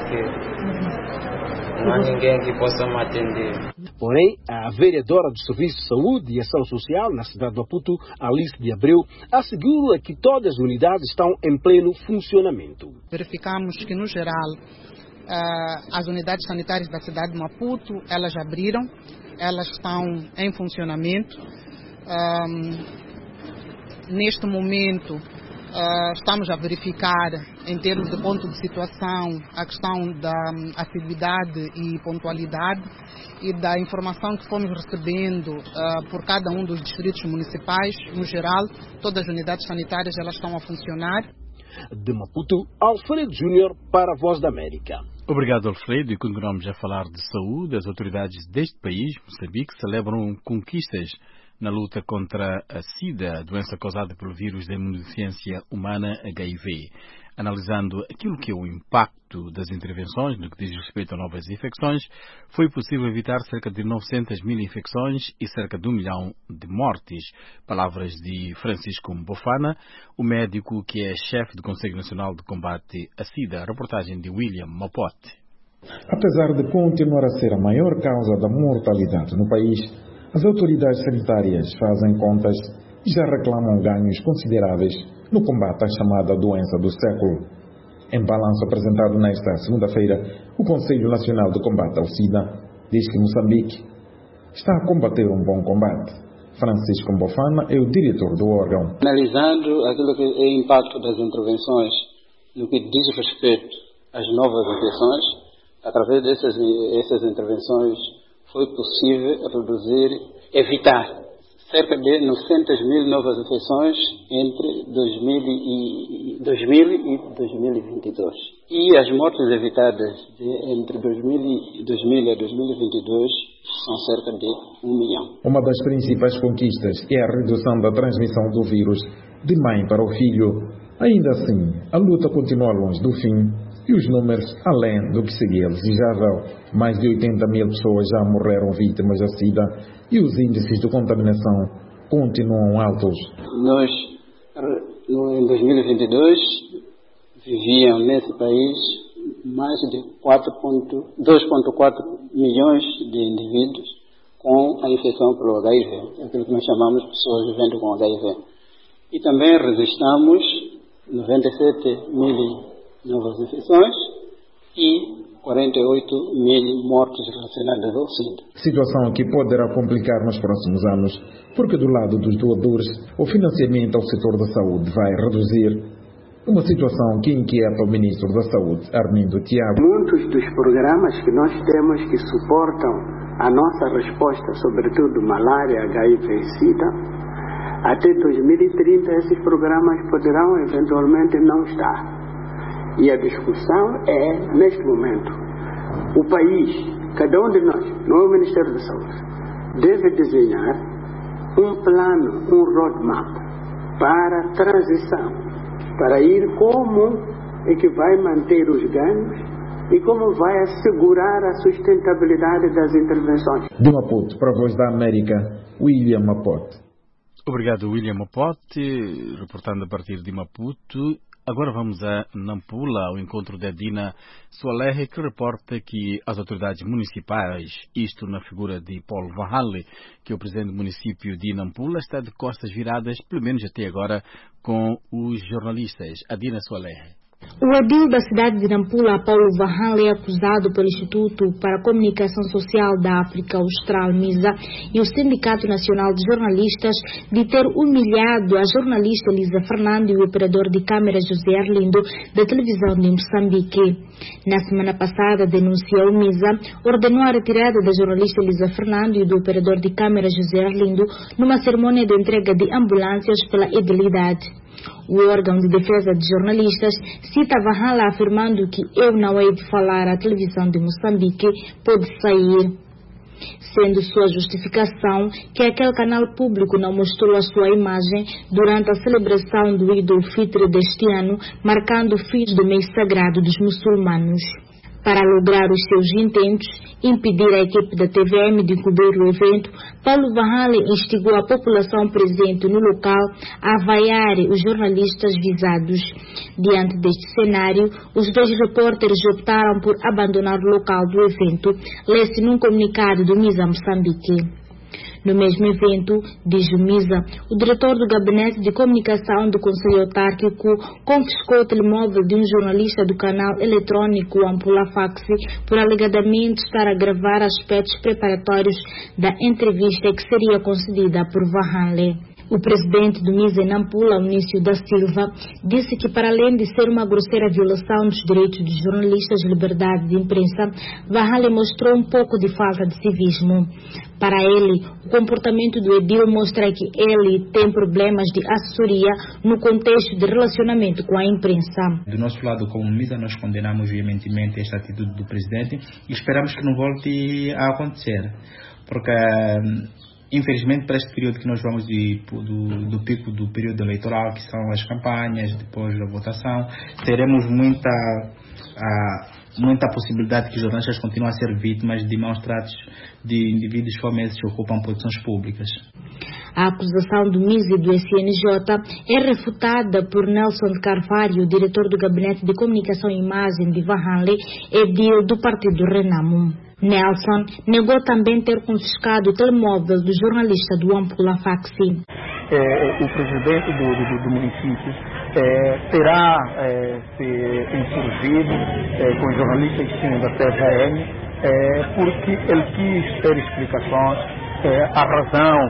que não há ninguém que possa me atender. Porém, a vereadora do Serviço de Saúde e Ação Social na cidade de Maputo, Alice de Abreu, assegura que todas as unidades estão em pleno funcionamento. Verificamos que, no geral, as unidades sanitárias da cidade de Maputo, elas abriram. Elas estão em funcionamento. Um, neste momento, uh, estamos a verificar, em termos de ponto de situação, a questão da um, assiduidade e pontualidade e da informação que fomos recebendo uh, por cada um dos distritos municipais. No geral, todas as unidades sanitárias elas estão a funcionar. De Maputo, Alfredo Júnior para a Voz da América. Obrigado, Alfredo. E continuamos a falar de saúde. As autoridades deste país, Moçambique, celebram conquistas na luta contra a SIDA, a doença causada pelo vírus da imunodeficiência humana H I V. Analisando aquilo que é o impacto das intervenções no que diz respeito a novas infecções, foi possível evitar cerca de novecentas mil infecções e cerca de um milhão de mortes. Palavras de Francisco Mbofana, o médico que é chefe do Conselho Nacional de Combate à SIDA. Reportagem de William Mapote. Apesar de continuar a ser a maior causa da mortalidade no país, as autoridades sanitárias fazem contas e já reclamam ganhos consideráveis no combate à chamada doença do século. Em balanço apresentado nesta segunda-feira, o Conselho Nacional de Combate ao SIDA diz que Moçambique está a combater um bom combate. Francisco Mbofana é o diretor do órgão. Analisando aquilo que é o impacto das intervenções no que diz respeito às novas infecções, através dessas, dessas intervenções foi possível reduzir, evitar cerca de novecentas mil novas infecções entre dois mil e dois mil e vinte e dois. E as mortes evitadas de, entre dois mil e dois mil a dois mil e vinte e dois são cerca de um milhão. Uma das principais conquistas é a redução da transmissão do vírus de mãe para o filho. Ainda assim, a luta continua longe do fim e os números além do que seria desejável. Mais de oitenta mil pessoas já morreram vítimas da SIDA e os índices de contaminação continuam altos. Nós, em dois mil e vinte e dois, viviam nesse país mais de dois vírgula quatro milhões de indivíduos com a infecção pelo H I V, aquilo que nós chamamos de pessoas vivendo com H I V. E também registramos noventa e sete mil novas infecções e quarenta e oito mil mortes relacionadas ao SIDA. Situação que poderá complicar nos próximos anos, porque do lado dos doadores, o financiamento ao setor da saúde vai reduzir. Uma situação que inquieta o Ministro da Saúde, Armindo Tiago. Muitos dos programas que nós temos que suportam a nossa resposta, sobretudo malária, H I V e SIDA, Até dois mil e trinta esses programas poderão eventualmente não estar. E a discussão é, neste momento, o país, cada um de nós, no Ministério da Saúde, deve desenhar um plano, um roadmap para a transição, para ir como é que vai manter os ganhos e como vai assegurar a sustentabilidade das intervenções. De Maputo, para a Voz da América, William Mapote. Obrigado, William Mapote, reportando a partir de Maputo. Agora vamos a Nampula, ao encontro da Dina Soalerre, que reporta que as autoridades municipais, isto na figura de Paulo Vanhalle, que é o presidente do município de Nampula, está de costas viradas, pelo menos até agora, com os jornalistas. A Dina Soalerre. O edil da cidade de Nampula, Paulo Vanhalle, é acusado pelo Instituto para a Comunicação Social da África Austral, MISA, e o Sindicato Nacional de Jornalistas de ter humilhado a jornalista Elisa Fernando e o operador de câmera José Arlindo da televisão de Moçambique. Na semana passada, denunciou o MISA, ordenou a retirada da jornalista Elisa Fernando e do operador de câmera José Arlindo numa cerimônia de entrega de ambulâncias pela edilidade. O órgão de defesa de jornalistas cita Vanhalle afirmando que eu não hei de falar à televisão de Moçambique, pode sair. Sendo sua justificação que aquele canal público não mostrou a sua imagem durante a celebração do Eid al-Fitr deste ano, marcando o fim do mês sagrado dos muçulmanos. Para lograr os seus intentos, impedir a equipe da T V M de cobrir o evento, Paulo Vanhalle instigou a população presente no local a vaiar os jornalistas visados. Diante deste cenário, os dois repórteres optaram por abandonar o local do evento, lê-se num comunicado do MISA Moçambique. No mesmo evento, diz o MISA, o diretor do Gabinete de Comunicação do Conselho Autárquico confiscou o telemóvel de um jornalista do canal eletrônico Ampula Faxi por alegadamente estar a gravar aspectos preparatórios da entrevista que seria concedida por Vanhalle. O presidente do MISA em Nampula, Eunício da Silva, disse que para além de ser uma grosseira violação dos direitos dos jornalistas e liberdade de imprensa, Vanhalle mostrou um pouco de falta de civismo. Para ele, o comportamento do edil mostra que ele tem problemas de assessoria no contexto de relacionamento com a imprensa. Do nosso lado, como MISA, nós condenamos veementemente esta atitude do presidente e esperamos que não volte a acontecer, porque infelizmente, para este período que nós vamos de, do, do pico do período eleitoral, que são as campanhas, depois da votação, teremos muita, uh, muita possibilidade que os jornalistas continuem a ser vítimas de maus tratos de indivíduos famosos que ocupam posições públicas. A acusação do MISA e do S N J é refutada por Nelson de Carvalho, diretor do Gabinete de Comunicação e Imagem de Vanhalle, edil do partido Renamo. Nelson negou também ter confiscado o telemóvel do jornalista do Ampula Faxi. É, o presidente do, do, do município é, terá é, se insurgido é, com os jornalistas sim, da T V M é, porque ele quis ter explicações, é, a razão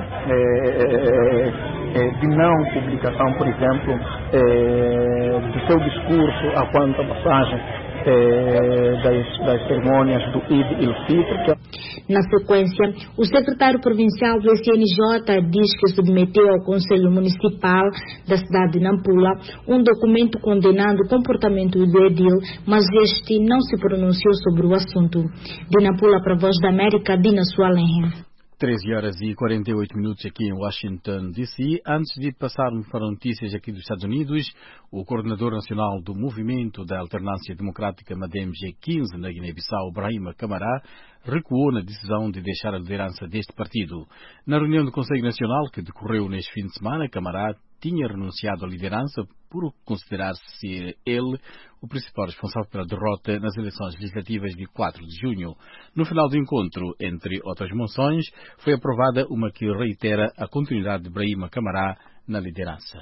é, é, de não publicação, por exemplo, é, do seu discurso a quanto à passagem É, das, das cerimônias do Eid al-Fitr. Na sequência, o secretário provincial do S N J diz que submeteu ao Conselho Municipal da cidade de Nampula um documento condenando o comportamento do edil, mas este não se pronunciou sobre o assunto. De Nampula para a Voz da América, Dina Soalerre. treze horas e quarenta e oito minutos aqui em Washington, D C. Antes de passarmos para notícias aqui dos Estados Unidos, o coordenador nacional do Movimento da Alternância Democrática M A D E M G quinze na Guiné-Bissau, Brahima Camará, recuou na decisão de deixar a liderança deste partido. Na reunião do Conselho Nacional, que decorreu neste fim de semana, Camará tinha renunciado à liderança por considerar-se ele o principal responsável pela derrota nas eleições legislativas de quatro de junho. No final do encontro, entre outras moções, foi aprovada uma que reitera a continuidade de Brahima Camará na liderança.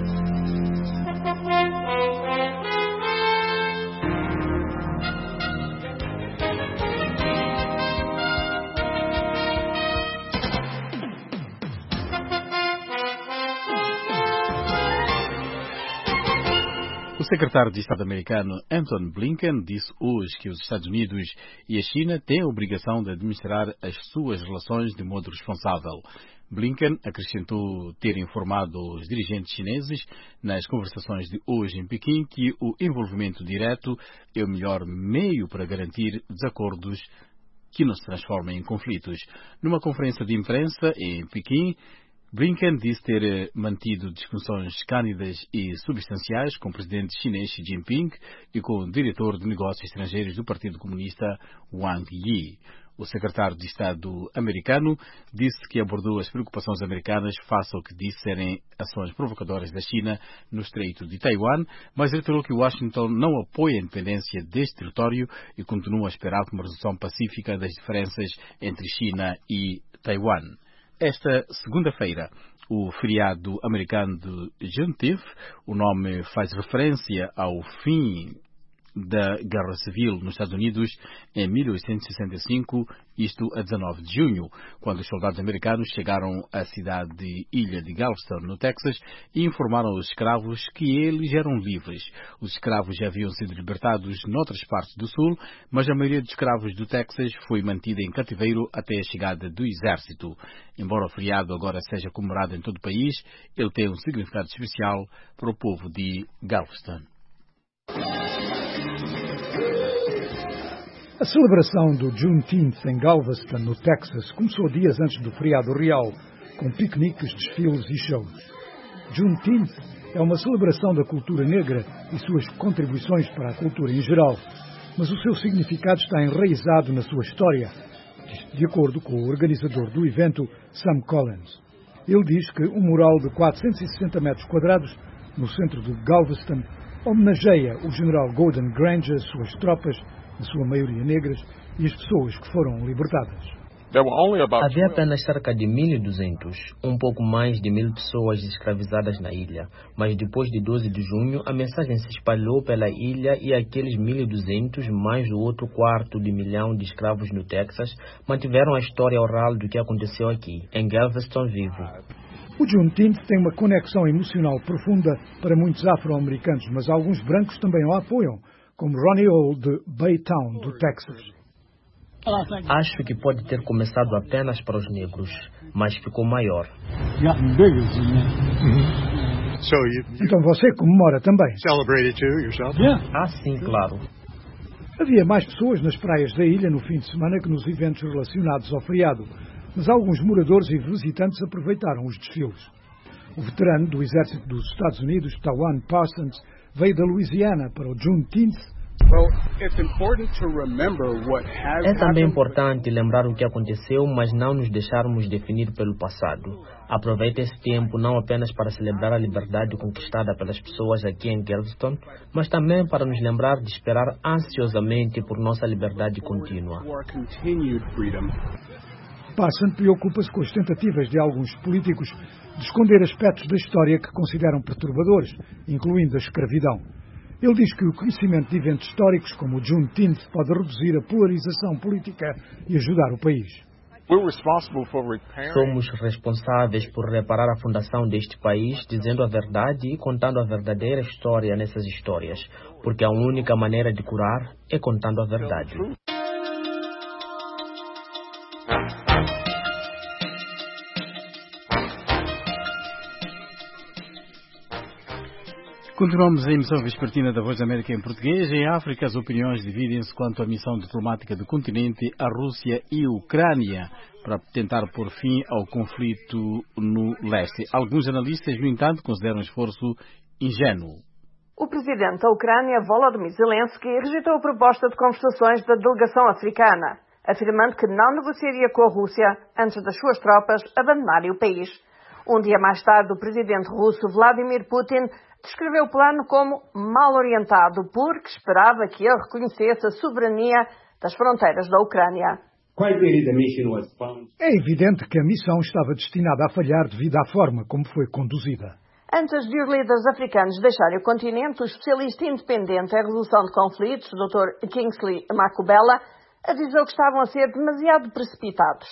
O secretário de Estado americano Antony Blinken disse hoje que os Estados Unidos e a China têm a obrigação de administrar as suas relações de modo responsável. Blinken acrescentou ter informado os dirigentes chineses nas conversações de hoje em Pequim que o envolvimento direto é o melhor meio para garantir desacordos que não se transformem em conflitos. Numa conferência de imprensa em Pequim, Blinken disse ter mantido discussões cândidas e substanciais com o presidente chinês Xi Jinping e com o diretor de negócios estrangeiros do Partido Comunista Wang Yi. O secretário de Estado americano disse que abordou as preocupações americanas face ao que disse serem ações provocadoras da China no Estreito de Taiwan, mas reiterou que Washington não apoia a independência deste território e continua a esperar por uma resolução pacífica das diferenças entre China e Taiwan. Esta segunda-feira, o feriado americano de Juneteenth, o nome faz referência ao fim da Guerra Civil nos Estados Unidos em mil oitocentos e sessenta e cinco, isto a dezenove de junho, quando os soldados americanos chegaram à cidade de Ilha de Galveston, no Texas, e informaram os escravos que eles eram livres. Os escravos já haviam sido libertados noutras partes do Sul, mas a maioria dos escravos do Texas foi mantida em cativeiro até a chegada do exército. Embora o feriado agora seja comemorado em todo o país, ele tem um significado especial para o povo de Galveston. A celebração do Juneteenth em Galveston, no Texas, começou dias antes do feriado real, com piqueniques, desfiles e shows. Juneteenth é uma celebração da cultura negra e suas contribuições para a cultura em geral, mas o seu significado está enraizado na sua história, de acordo com o organizador do evento, Sam Collins. Ele diz que um mural de quatrocentos e sessenta metros quadrados, no centro de Galveston, homenageia o general Gordon Granger, suas tropas, na sua maioria negras, e as pessoas que foram libertadas. Havia apenas cerca de mil e duzentos, um pouco mais de mil pessoas escravizadas na ilha, mas depois de doze de junho a mensagem se espalhou pela ilha e aqueles mil e duzentos, mais o outro quarto de milhão de escravos no Texas, mantiveram a história oral do que aconteceu aqui, em Galveston vivo. O Juneteenth tem uma conexão emocional profunda para muitos afro-americanos, mas alguns brancos também o apoiam, como Ronnie Old, de Baytown, do Texas. Acho que pode ter começado apenas para os negros, mas ficou maior. Então você comemora também? Ah, sim, claro. Havia mais pessoas nas praias da ilha no fim de semana que nos eventos relacionados ao feriado, mas alguns moradores e visitantes aproveitaram os desfiles. O veterano do Exército dos Estados Unidos, Tawan Parsons, veio da Louisiana para o Juneteenth. É também importante lembrar o que aconteceu, mas não nos deixarmos definir pelo passado. Aproveite esse tempo não apenas para celebrar a liberdade conquistada pelas pessoas aqui em Galveston, mas também para nos lembrar de esperar ansiosamente por nossa liberdade contínua. Parsons preocupa-se com as tentativas de alguns políticos de esconder aspectos da história que consideram perturbadores, incluindo a escravidão. Ele diz que o conhecimento de eventos históricos como o Juneteenth pode reduzir a polarização política e ajudar o país. Somos responsáveis por reparar a fundação deste país, dizendo a verdade e contando a verdadeira história nessas histórias, porque a única maneira de curar é contando a verdade. Continuamos a emissão vespertina da Voz da América em português. Em África, as opiniões dividem-se quanto à missão diplomática do continente, a Rússia e a Ucrânia, para tentar pôr fim ao conflito no leste. Alguns analistas, no entanto, consideram o esforço ingênuo. O presidente da Ucrânia, Volodymyr Zelensky, rejeitou a proposta de conversações da delegação africana, afirmando que não negociaria com a Rússia antes das suas tropas abandonarem o país. Um dia mais tarde, o presidente russo Vladimir Putin descreveu o plano como mal orientado, porque esperava que ele reconhecesse a soberania das fronteiras da Ucrânia. É evidente que a missão estava destinada a falhar devido à forma como foi conduzida. Antes de os líderes africanos deixarem o continente, o especialista independente em resolução de conflitos, doutor Kingsley Macubela, avisou que estavam a ser demasiado precipitados.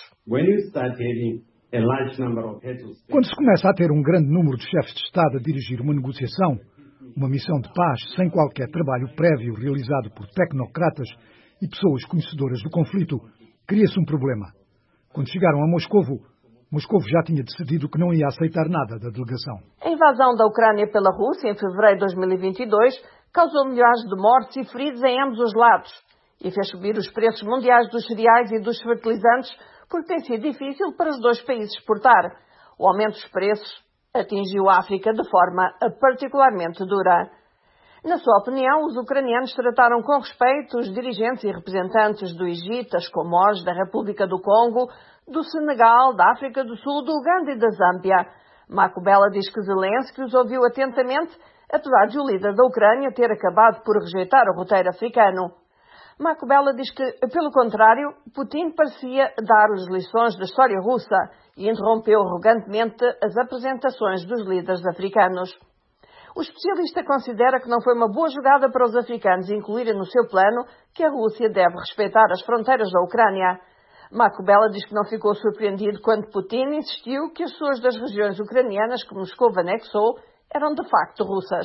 Quando se começa a ter um grande número de chefes de Estado a dirigir uma negociação, uma missão de paz sem qualquer trabalho prévio realizado por tecnocratas e pessoas conhecedoras do conflito, cria-se um problema. Quando chegaram a Moscovo, Moscou já tinha decidido que não ia aceitar nada da delegação. A invasão da Ucrânia pela Rússia em fevereiro de dois mil e vinte e dois causou milhares de mortes e feridos em ambos os lados e fez subir os preços mundiais dos cereais e dos fertilizantes porque tem sido difícil para os dois países exportar. O aumento dos preços atingiu a África de forma particularmente dura. Na sua opinião, os ucranianos trataram com respeito os dirigentes e representantes do Egito, das Comores, da República do Congo, do Senegal, da África do Sul, do Uganda e da Zâmbia. Macubela diz que Zelensky os ouviu atentamente, apesar de o líder da Ucrânia ter acabado por rejeitar o roteiro africano. Macubela diz que, pelo contrário, Putin parecia dar-os lições da história russa e interrompeu arrogantemente as apresentações dos líderes africanos. O especialista considera que não foi uma boa jogada para os africanos incluírem no seu plano que a Rússia deve respeitar as fronteiras da Ucrânia. Macubela diz que não ficou surpreendido quando Putin insistiu que as pessoas das regiões ucranianas que Moscou anexou eram de facto russas.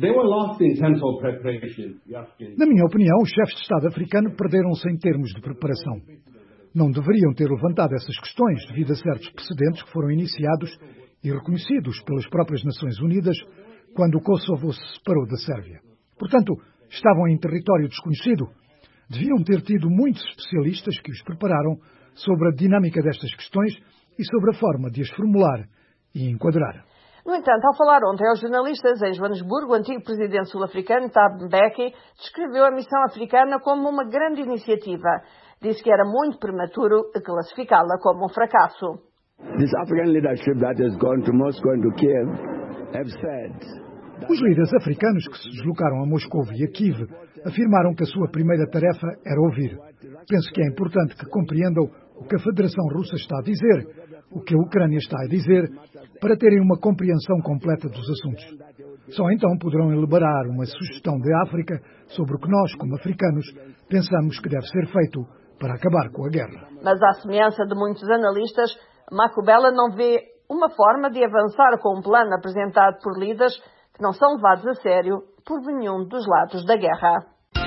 Na minha opinião, os chefes de Estado africano perderam-se em termos de preparação. Não deveriam ter levantado essas questões devido a certos precedentes que foram iniciados e reconhecidos pelas próprias Nações Unidas quando o Kosovo se separou da Sérvia. Portanto, estavam em território desconhecido. Deviam ter tido muitos especialistas que os prepararam sobre a dinâmica destas questões e sobre a forma de as formular e enquadrar. No entanto, ao falar ontem aos jornalistas em Joanesburgo, o antigo presidente sul-africano Thabo Mbeki descreveu a missão africana como uma grande iniciativa. Disse que era muito prematuro classificá-la como um fracasso. This African leadership that has gone to Moscow and to Kiev have said. Os líderes africanos que se deslocaram a Moscou e a Kiev afirmaram que a sua primeira tarefa era ouvir. Penso que é importante que compreendam o que a Federação Russa está a dizer, o que a Ucrânia está a dizer, para terem uma compreensão completa dos assuntos. Só então poderão elaborar uma sugestão de África sobre o que nós, como africanos, pensamos que deve ser feito para acabar com a guerra. Mas, à semelhança de muitos analistas, Macubela não vê uma forma de avançar com um plano apresentado por líderes que não são levados a sério por nenhum dos lados da guerra.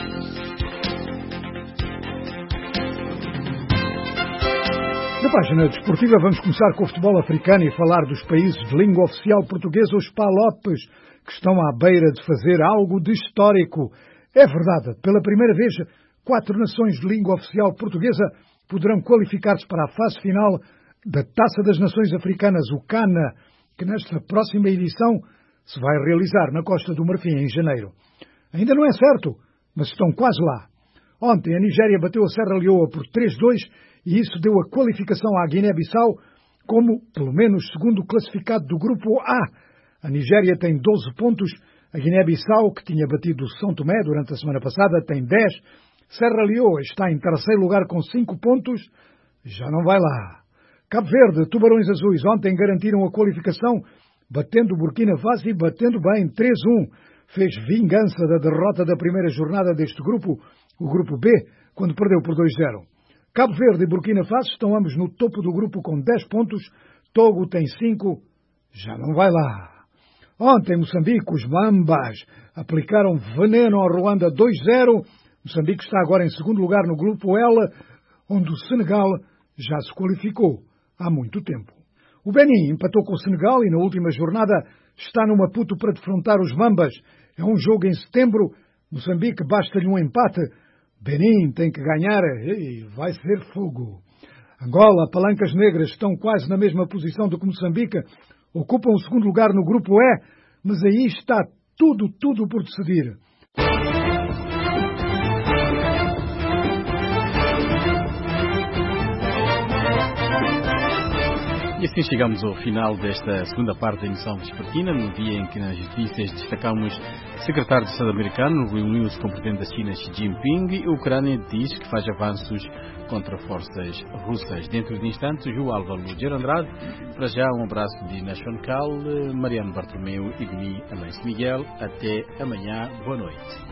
Na página desportiva vamos começar com o futebol africano e falar dos países de língua oficial portuguesa, os PALOPes, que estão à beira de fazer algo de histórico. É verdade, pela primeira vez, quatro nações de língua oficial portuguesa poderão qualificar-se para a fase final da Taça das Nações Africanas, o CANA, que nesta próxima edição se vai realizar na Costa do Marfim, em janeiro. Ainda não é certo, mas estão quase lá. Ontem a Nigéria bateu a Serra Leoa por três a dois e isso deu a qualificação à Guiné-Bissau como, pelo menos, segundo classificado do Grupo A. A Nigéria tem doze pontos, a Guiné-Bissau, que tinha batido o São Tomé durante a semana passada, tem dez. Serra Leoa está em terceiro lugar com cinco pontos, já não vai lá. Cabo Verde, Tubarões Azuis, ontem garantiram a qualificação, batendo Burkina Faso e batendo bem, três a um. Fez vingança da derrota da primeira jornada deste grupo, o Grupo B, quando perdeu por dois a zero. Cabo Verde e Burkina Faso estão ambos no topo do grupo com dez pontos, Togo tem cinco, já não vai lá. Ontem, Moçambique, os Mambas, aplicaram veneno ao Ruanda dois a zero. Moçambique está agora em segundo lugar no Grupo L, onde o Senegal já se qualificou há muito tempo. O Benin empatou com o Senegal e na última jornada está no Maputo para defrontar os Mambas. É um jogo em setembro. Moçambique basta-lhe um empate. Benin tem que ganhar e vai ser fogo. Angola, Palancas Negras estão quase na mesma posição do que Moçambique. Ocupam o segundo lugar no Grupo E, mas aí está tudo, tudo por decidir. E assim chegamos ao final desta segunda parte da emissão vespertina, no dia em que nas notícias destacamos o secretário de Estado americano reuniu-se com o presidente da China Xi Jinping e a Ucrânia diz que faz avanços contra forças russas. Dentro de instantes, o Álvaro Lugero Andrade. Para já, um abraço de Nashon Cal, Mariano Bartolomeu e de mim, Alêncio Miguel. Até amanhã. Boa noite.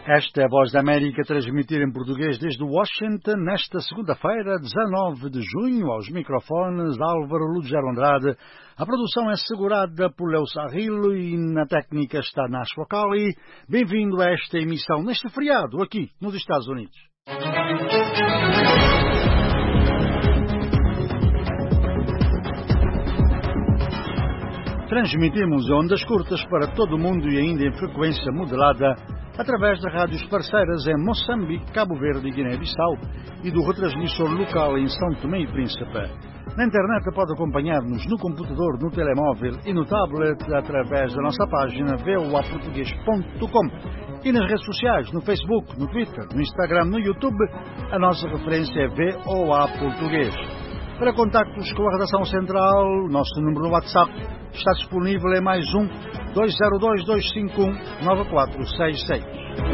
Esta é a Voz da América, transmitida em português desde Washington, nesta segunda-feira, dezanove de junho, aos microfones Álvaro Lugero Andrade. A produção é assegurada por Leo Sarrilo e na técnica está Nashua Cali. Bem-vindo a esta emissão neste feriado, aqui nos Estados Unidos. Transmitimos ondas curtas para todo o mundo e ainda em frequência modulada através de rádios parceiras em Moçambique, Cabo Verde e Guiné-Bissau e do retransmissor local em São Tomé e Príncipe. Na internet pode acompanhar-nos no computador, no telemóvel e no tablet através da nossa página v o a português ponto com e nas redes sociais, no Facebook, no Twitter, no Instagram, no YouTube. A nossa referência é V O A Português. Para contactos com a redação central, o nosso número no WhatsApp está disponível em mais um dois zero dois, dois cinco um, nove quatro seis seis.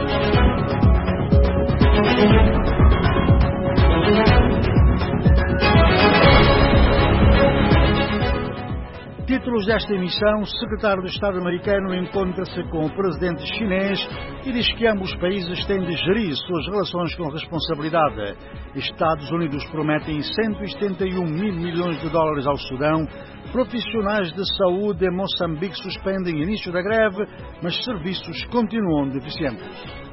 Títulos desta emissão: secretário de Estado americano encontra-se com o presidente chinês e diz que ambos os países têm de gerir suas relações com responsabilidade. Estados Unidos prometem cento e setenta e um mil milhões de dólares ao Sudão. Profissionais de saúde em Moçambique suspendem início da greve, mas serviços continuam deficientes.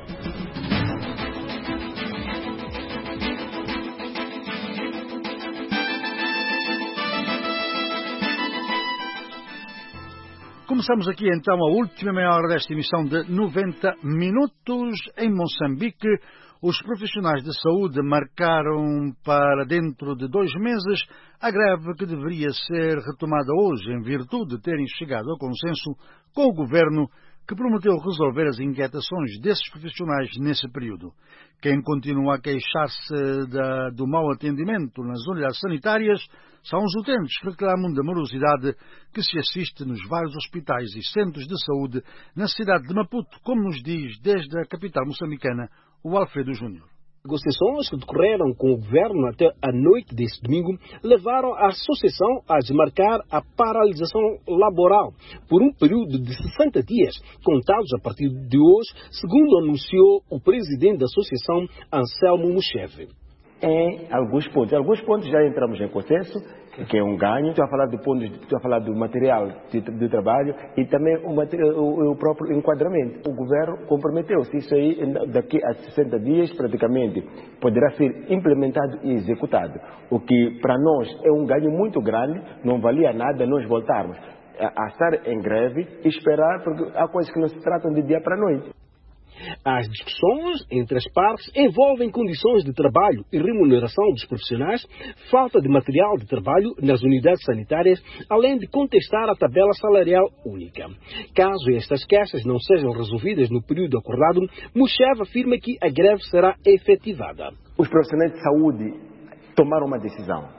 Começamos aqui então a última meia hora desta emissão de noventa minutos. Em Moçambique, os profissionais de saúde marcaram para dentro de dois meses a greve que deveria ser retomada hoje, em virtude de terem chegado a consenso com o governo, que prometeu resolver as inquietações desses profissionais nesse período. Quem continua a queixar-se da, do mau atendimento nas unidades sanitárias são os utentes que reclamam da morosidade que se assiste nos vários hospitais e centros de saúde na cidade de Maputo, como nos diz desde a capital moçambicana o Alfredo Júnior. Negociações que decorreram com o governo até a noite deste domingo levaram a associação a desmarcar a paralisação laboral por um período de sessenta dias, contados a partir de hoje, segundo anunciou o presidente da associação, Anselmo Mucheve. Em alguns pontos, em alguns pontos já entramos em consenso, que é um ganho. Estou a falar do ponto, estou a falar do material de, de trabalho e também o, material, o, o próprio enquadramento. O governo comprometeu-se, isso aí daqui a sessenta dias praticamente poderá ser implementado e executado, o que para nós é um ganho muito grande. Não valia nada nós voltarmos a, a estar em greve e esperar, porque há coisas que não se tratam de dia para noite. As discussões entre as partes envolvem condições de trabalho e remuneração dos profissionais, falta de material de trabalho nas unidades sanitárias, além de contestar a tabela salarial única. Caso estas queixas não sejam resolvidas no período acordado, Mucheve afirma que a greve será efetivada. Os profissionais de saúde tomaram uma decisão.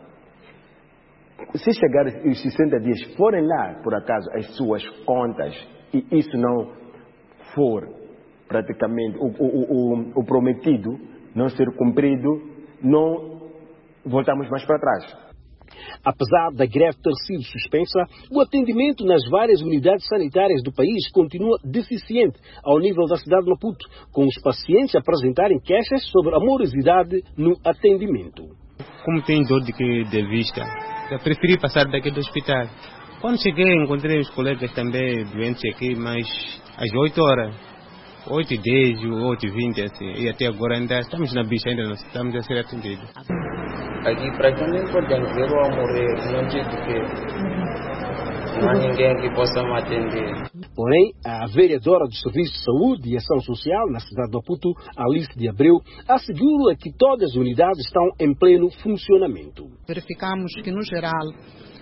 Se chegar os sessenta dias, forem lá, por acaso, as suas contas, e isso não for praticamente o, o, o, o prometido não ser cumprido, não voltamos mais para trás. Apesar da greve ter sido suspensa, o atendimento nas várias unidades sanitárias do país continua deficiente ao nível da cidade de Maputo, com os pacientes a apresentarem queixas sobre a morosidade no atendimento. Como tenho dor de, de vista, eu preferi passar daqui do hospital. Quando cheguei, encontrei os colegas também doentes aqui, mas às oito horas. oito e dez, oito e vinte, assim, e até agora ainda estamos na bicha, ainda não estamos a ser atendidos. Aqui praticamente podemos ver o morrer, não digo que não há ninguém que possa me atender. Porém, a vereadora do Serviço de Saúde e Ação Social na cidade de Maputo, Alice de Abreu, assegura que todas as unidades estão em pleno funcionamento. Verificamos que, no geral,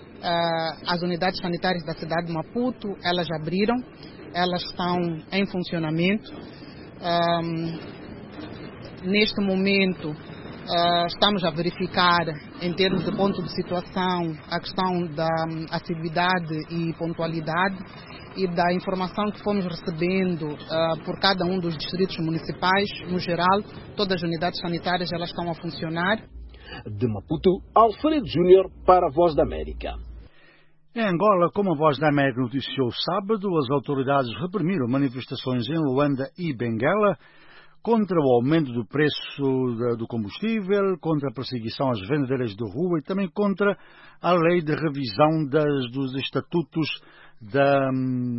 as unidades sanitárias da cidade de Maputo, elas abriram. Elas estão em funcionamento. Um, neste momento, uh, estamos a verificar, em termos de ponto de situação, a questão da um, atividade e pontualidade e da informação que fomos recebendo uh, por cada um dos distritos municipais. No geral, todas as unidades sanitárias elas estão a funcionar. De Maputo, Alfredo Júnior para a Voz da América. Em Angola, como a Voz da América noticiou sábado, as autoridades reprimiram manifestações em Luanda e Benguela contra o aumento do preço do combustível, contra a perseguição às vendedeiras de rua e também contra a lei de revisão das, dos estatutos da,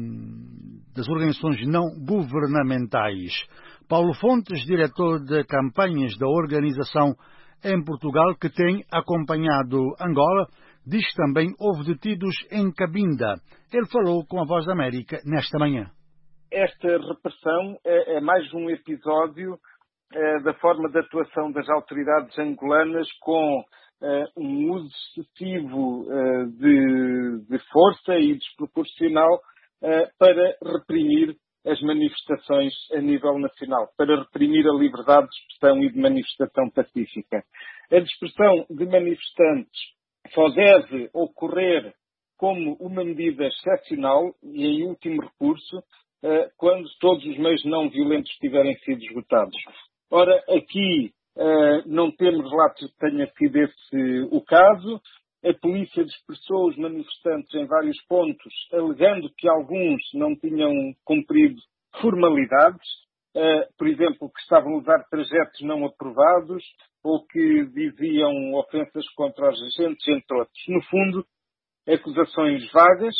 das organizações não governamentais. Paulo Fontes, diretor de campanhas da organização em Portugal, que tem acompanhado Angola, diz que também houve detidos em Cabinda. Ele falou com a Voz da América nesta manhã. Esta repressão é, é mais um episódio é, da forma de atuação das autoridades angolanas com é, um uso excessivo é, de, de força e desproporcional é, para reprimir as manifestações a nível nacional, para reprimir a liberdade de expressão e de manifestação pacífica. A dispersão de manifestantes só deve ocorrer como uma medida excepcional e em último recurso, quando todos os meios não violentos tiverem sido esgotados. Ora, aqui não temos relatos de que tenha sido esse o caso. A polícia dispersou os manifestantes em vários pontos, alegando que alguns não tinham cumprido formalidades, por exemplo, que estavam a usar trajetos não aprovados ou que diziam ofensas contra os agentes, entre outros. No fundo, acusações vagas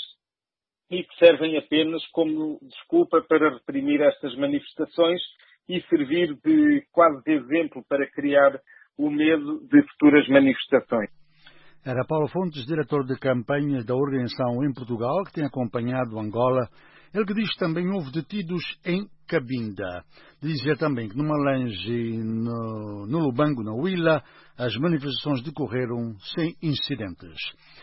e que servem apenas como desculpa para reprimir estas manifestações e servir de quase de exemplo para criar o medo de futuras manifestações. Era Paulo Fontes, diretor de campanha da organização em Portugal, que tem acompanhado Angola. Ele que diz que também houve detidos em Cabinda. Dizia também que numa lanche no, no Lubango, na Huila, as manifestações decorreram sem incidentes.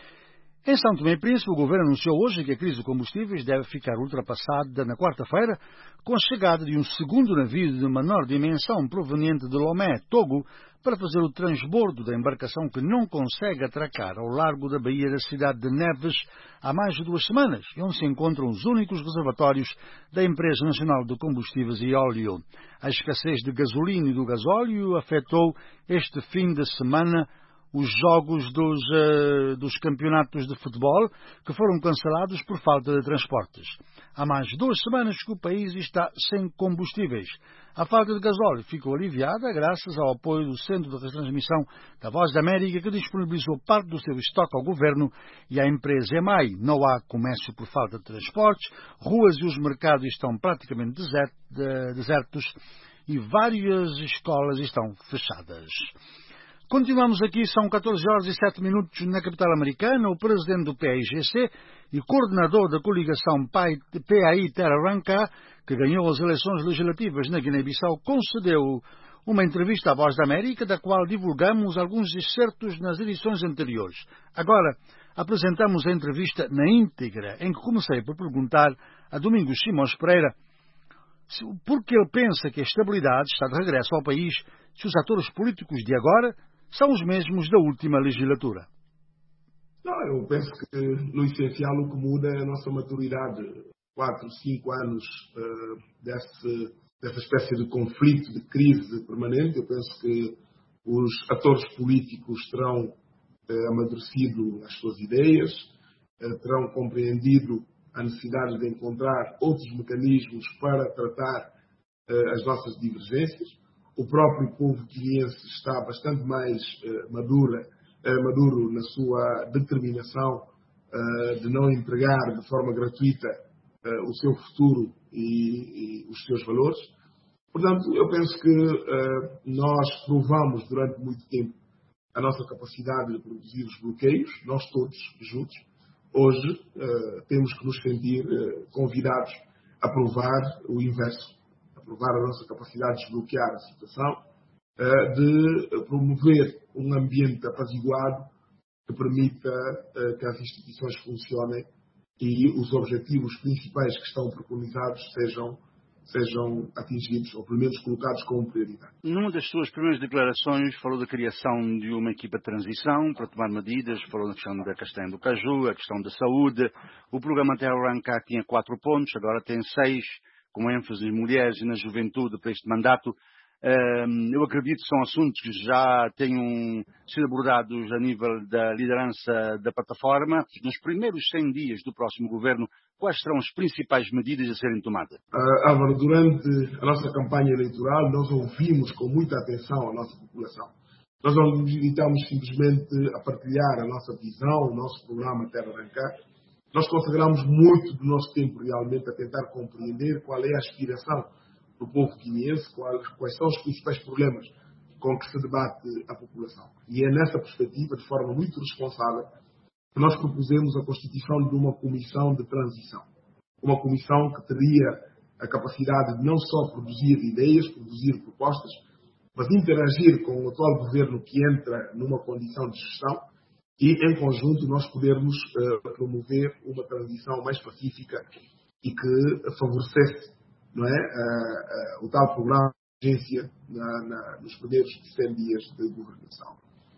Em São Tomé e Príncipe, o governo anunciou hoje que a crise de combustíveis deve ficar ultrapassada na quarta-feira com a chegada de um segundo navio de menor dimensão proveniente de Lomé, Togo, para fazer o transbordo da embarcação que não consegue atracar ao largo da baía da cidade de Neves há mais de duas semanas, e onde se encontram os únicos reservatórios da Empresa Nacional de Combustíveis e Óleo. A escassez de gasolina e do gasóleo afetou este fim de semana os jogos dos, uh, dos campeonatos de futebol, que foram cancelados por falta de transportes. Há mais de duas semanas que o país está sem combustíveis. A falta de gasóleo ficou aliviada graças ao apoio do Centro de Retransmissão da Voz da América, que disponibilizou parte do seu estoque ao governo e à empresa EMAI. Não há comércio por falta de transportes, ruas e os mercados estão praticamente desertos e várias escolas estão fechadas. Continuamos aqui, são catorze horas e sete minutos na capital americana. O presidente do P A I G C e coordenador da coligação P A I Terra Arranca, que ganhou as eleições legislativas na Guiné-Bissau, concedeu uma entrevista à Voz da América, da qual divulgamos alguns excertos nas edições anteriores. Agora, apresentamos a entrevista na íntegra, em que comecei por perguntar a Domingos Simões Pereira por que ele pensa que a estabilidade está de regresso ao país se os atores políticos de agora são os mesmos da última legislatura. Não, eu penso que, no essencial, o que muda é a nossa maturidade. Quatro, cinco anos uh, desse, dessa espécie de conflito, de crise permanente. Eu penso que os atores políticos terão uh, amadurecido as suas ideias, uh, terão compreendido a necessidade de encontrar outros mecanismos para tratar uh, as nossas divergências. O próprio povo guineense está bastante mais uh, madura, uh, maduro na sua determinação uh, de não entregar de forma gratuita uh, o seu futuro e, e os seus valores. Portanto, eu penso que uh, nós provamos durante muito tempo a nossa capacidade de produzir os bloqueios, nós todos juntos. Hoje uh, temos que nos sentir uh, convidados a provar o inverso. Provar a nossa capacidade de desbloquear a situação, de promover um ambiente apaziguado que permita que as instituições funcionem e os objetivos principais que estão preconizados sejam, sejam atingidos, ou pelo menos colocados como prioridade. Numa das suas primeiras declarações falou da criação de uma equipa de transição para tomar medidas, falou da questão da castanha do caju, a questão da saúde. O programa Terra Arranca tinha quatro pontos, agora tem seis, com ênfase nas mulheres e na juventude para este mandato. Eu acredito que são assuntos que já tenham sido abordados a nível da liderança da plataforma. Nos primeiros cem dias do próximo governo, quais serão as principais medidas a serem tomadas? Uh, Álvaro, durante a nossa campanha eleitoral, nós ouvimos com muita atenção a nossa população. Nós não nos limitamos simplesmente a partilhar a nossa visão, o nosso programa Terra Arrancar. Nós consagramos muito do nosso tempo realmente a tentar compreender qual é a aspiração do povo guineense, quais, quais são os principais problemas com que se debate a população. E é nessa perspectiva, de forma muito responsável, que nós propusemos a constituição de uma comissão de transição. Uma comissão que teria a capacidade de não só produzir ideias, produzir propostas, mas interagir com o atual governo que entra numa condição de gestão e, em conjunto, nós podermos uh, promover uma transição mais pacífica e que favorecesse, não é, uh, uh, o tal programa de urgência na, na, nos primeiros cem dias de governação.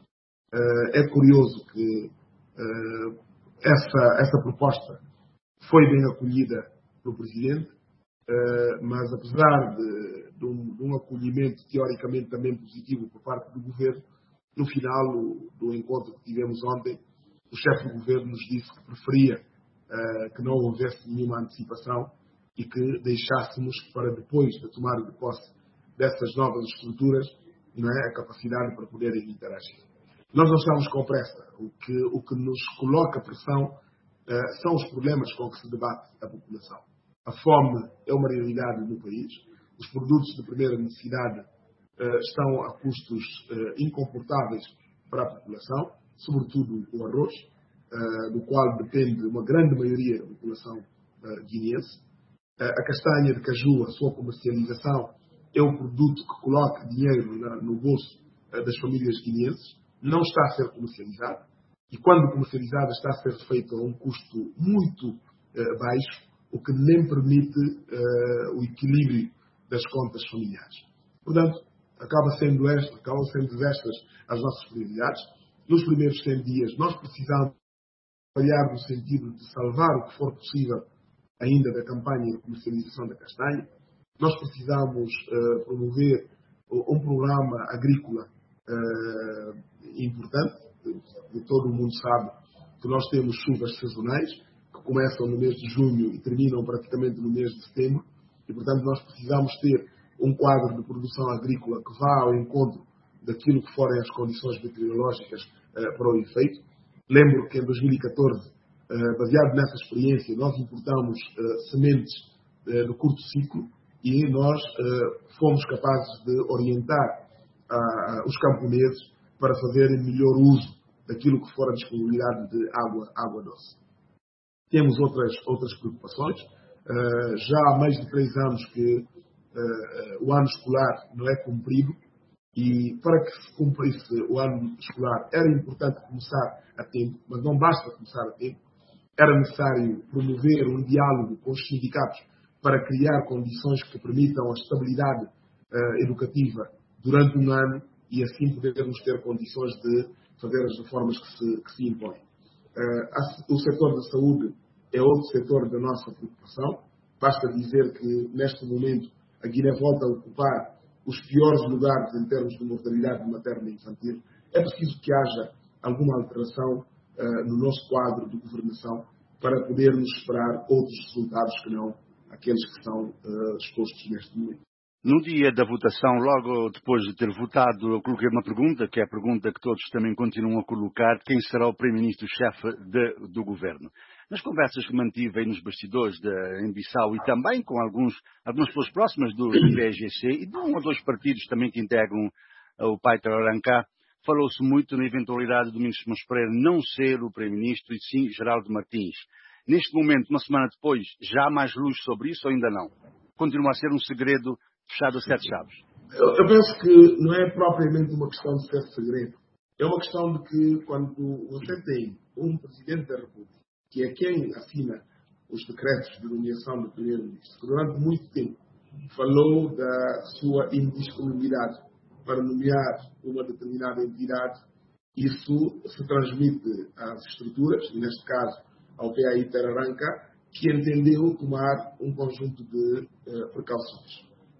Uh, é curioso que uh, essa, essa proposta foi bem acolhida pelo Presidente, uh, mas apesar de, de, um, de um acolhimento teoricamente também positivo por parte do Governo, no final do encontro que tivemos ontem, o chefe do Governo nos disse que preferia uh, que não houvesse nenhuma antecipação e que deixássemos para depois de tomar de posse dessas novas estruturas, não é, a capacidade para poderem interagir. Nós não estamos com pressa. O que, o que nos coloca pressão uh, são os problemas com que se debate a população. A fome é uma realidade no país. Os produtos de primeira necessidade uh, estão a custos uh, incomportáveis para a população, sobretudo o arroz, uh, do qual depende uma grande maioria da população uh, guineense. Uh, a castanha de caju, a sua comercialização, é um produto que coloca dinheiro na, no bolso uh, das famílias guineenses. Não está a ser comercializado, e quando comercializado está a ser feito a um custo muito uh, baixo, o que nem permite uh, o equilíbrio das contas familiares. Portanto, acaba sendo esta, acabam sendo estas as nossas prioridades. Nos primeiros cem dias nós precisamos trabalhar no sentido de salvar o que for possível ainda da campanha de comercialização da castanha. Nós precisamos uh, promover um programa agrícola uh, importante. Todo mundo sabe que nós temos chuvas sazonais que começam no mês de junho e terminam praticamente no mês de setembro e, portanto, nós precisamos ter um quadro de produção agrícola que vá ao encontro daquilo que forem as condições meteorológicas uh, para o efeito. Lembro que em dois mil e catorze, uh, baseado nessa experiência, nós importamos uh, sementes uh, de curto ciclo e nós uh, fomos capazes de orientar uh, os camponeses para fazerem melhor uso daquilo que for a disponibilidade de água, água doce. Temos outras, outras preocupações. Uh, já há mais de três anos que uh, o ano escolar não é cumprido e para que se cumprisse o ano escolar era importante começar a tempo, mas não basta começar a tempo. Era necessário promover um diálogo com os sindicatos para criar condições que permitam a estabilidade uh, educativa durante um ano e assim podermos ter condições de fazer as reformas que se, que se impõem. Uh, o setor da saúde é outro setor da nossa preocupação. Basta dizer que, neste momento, a Guiné volta a ocupar os piores lugares em termos de mortalidade materna e infantil. É preciso que haja alguma alteração uh, no nosso quadro de governação para podermos esperar outros resultados que não aqueles que são uh, expostos neste momento. No dia da votação, logo depois de ter votado, eu coloquei uma pergunta, que é a pergunta que todos também continuam a colocar: quem será o primeiro-ministro-chefe do governo? Nas conversas que mantive aí nos bastidores de, em Bissau e também com alguns, algumas pessoas próximas do, do P G C e de um ou dois partidos também que integram o Pai Terra Arrancar, falou-se muito na eventualidade do Domingos Simões Pereira não ser o primeiro-ministro e sim Geraldo Martins. Neste momento, uma semana depois, já há mais luz sobre isso ou ainda não? Continua a ser um segredo fechado a sete chaves? Eu, eu penso que não é propriamente uma questão de ser segredo. É uma questão de que quando você tem um Presidente da República, que é quem assina os decretos de nomeação do Primeiro-Ministro, que durante muito tempo falou da sua indisponibilidade para nomear uma determinada entidade, isso se transmite às estruturas, e neste caso ao P A I Terra Arrancar, que entendeu tomar um conjunto de uh, precauções.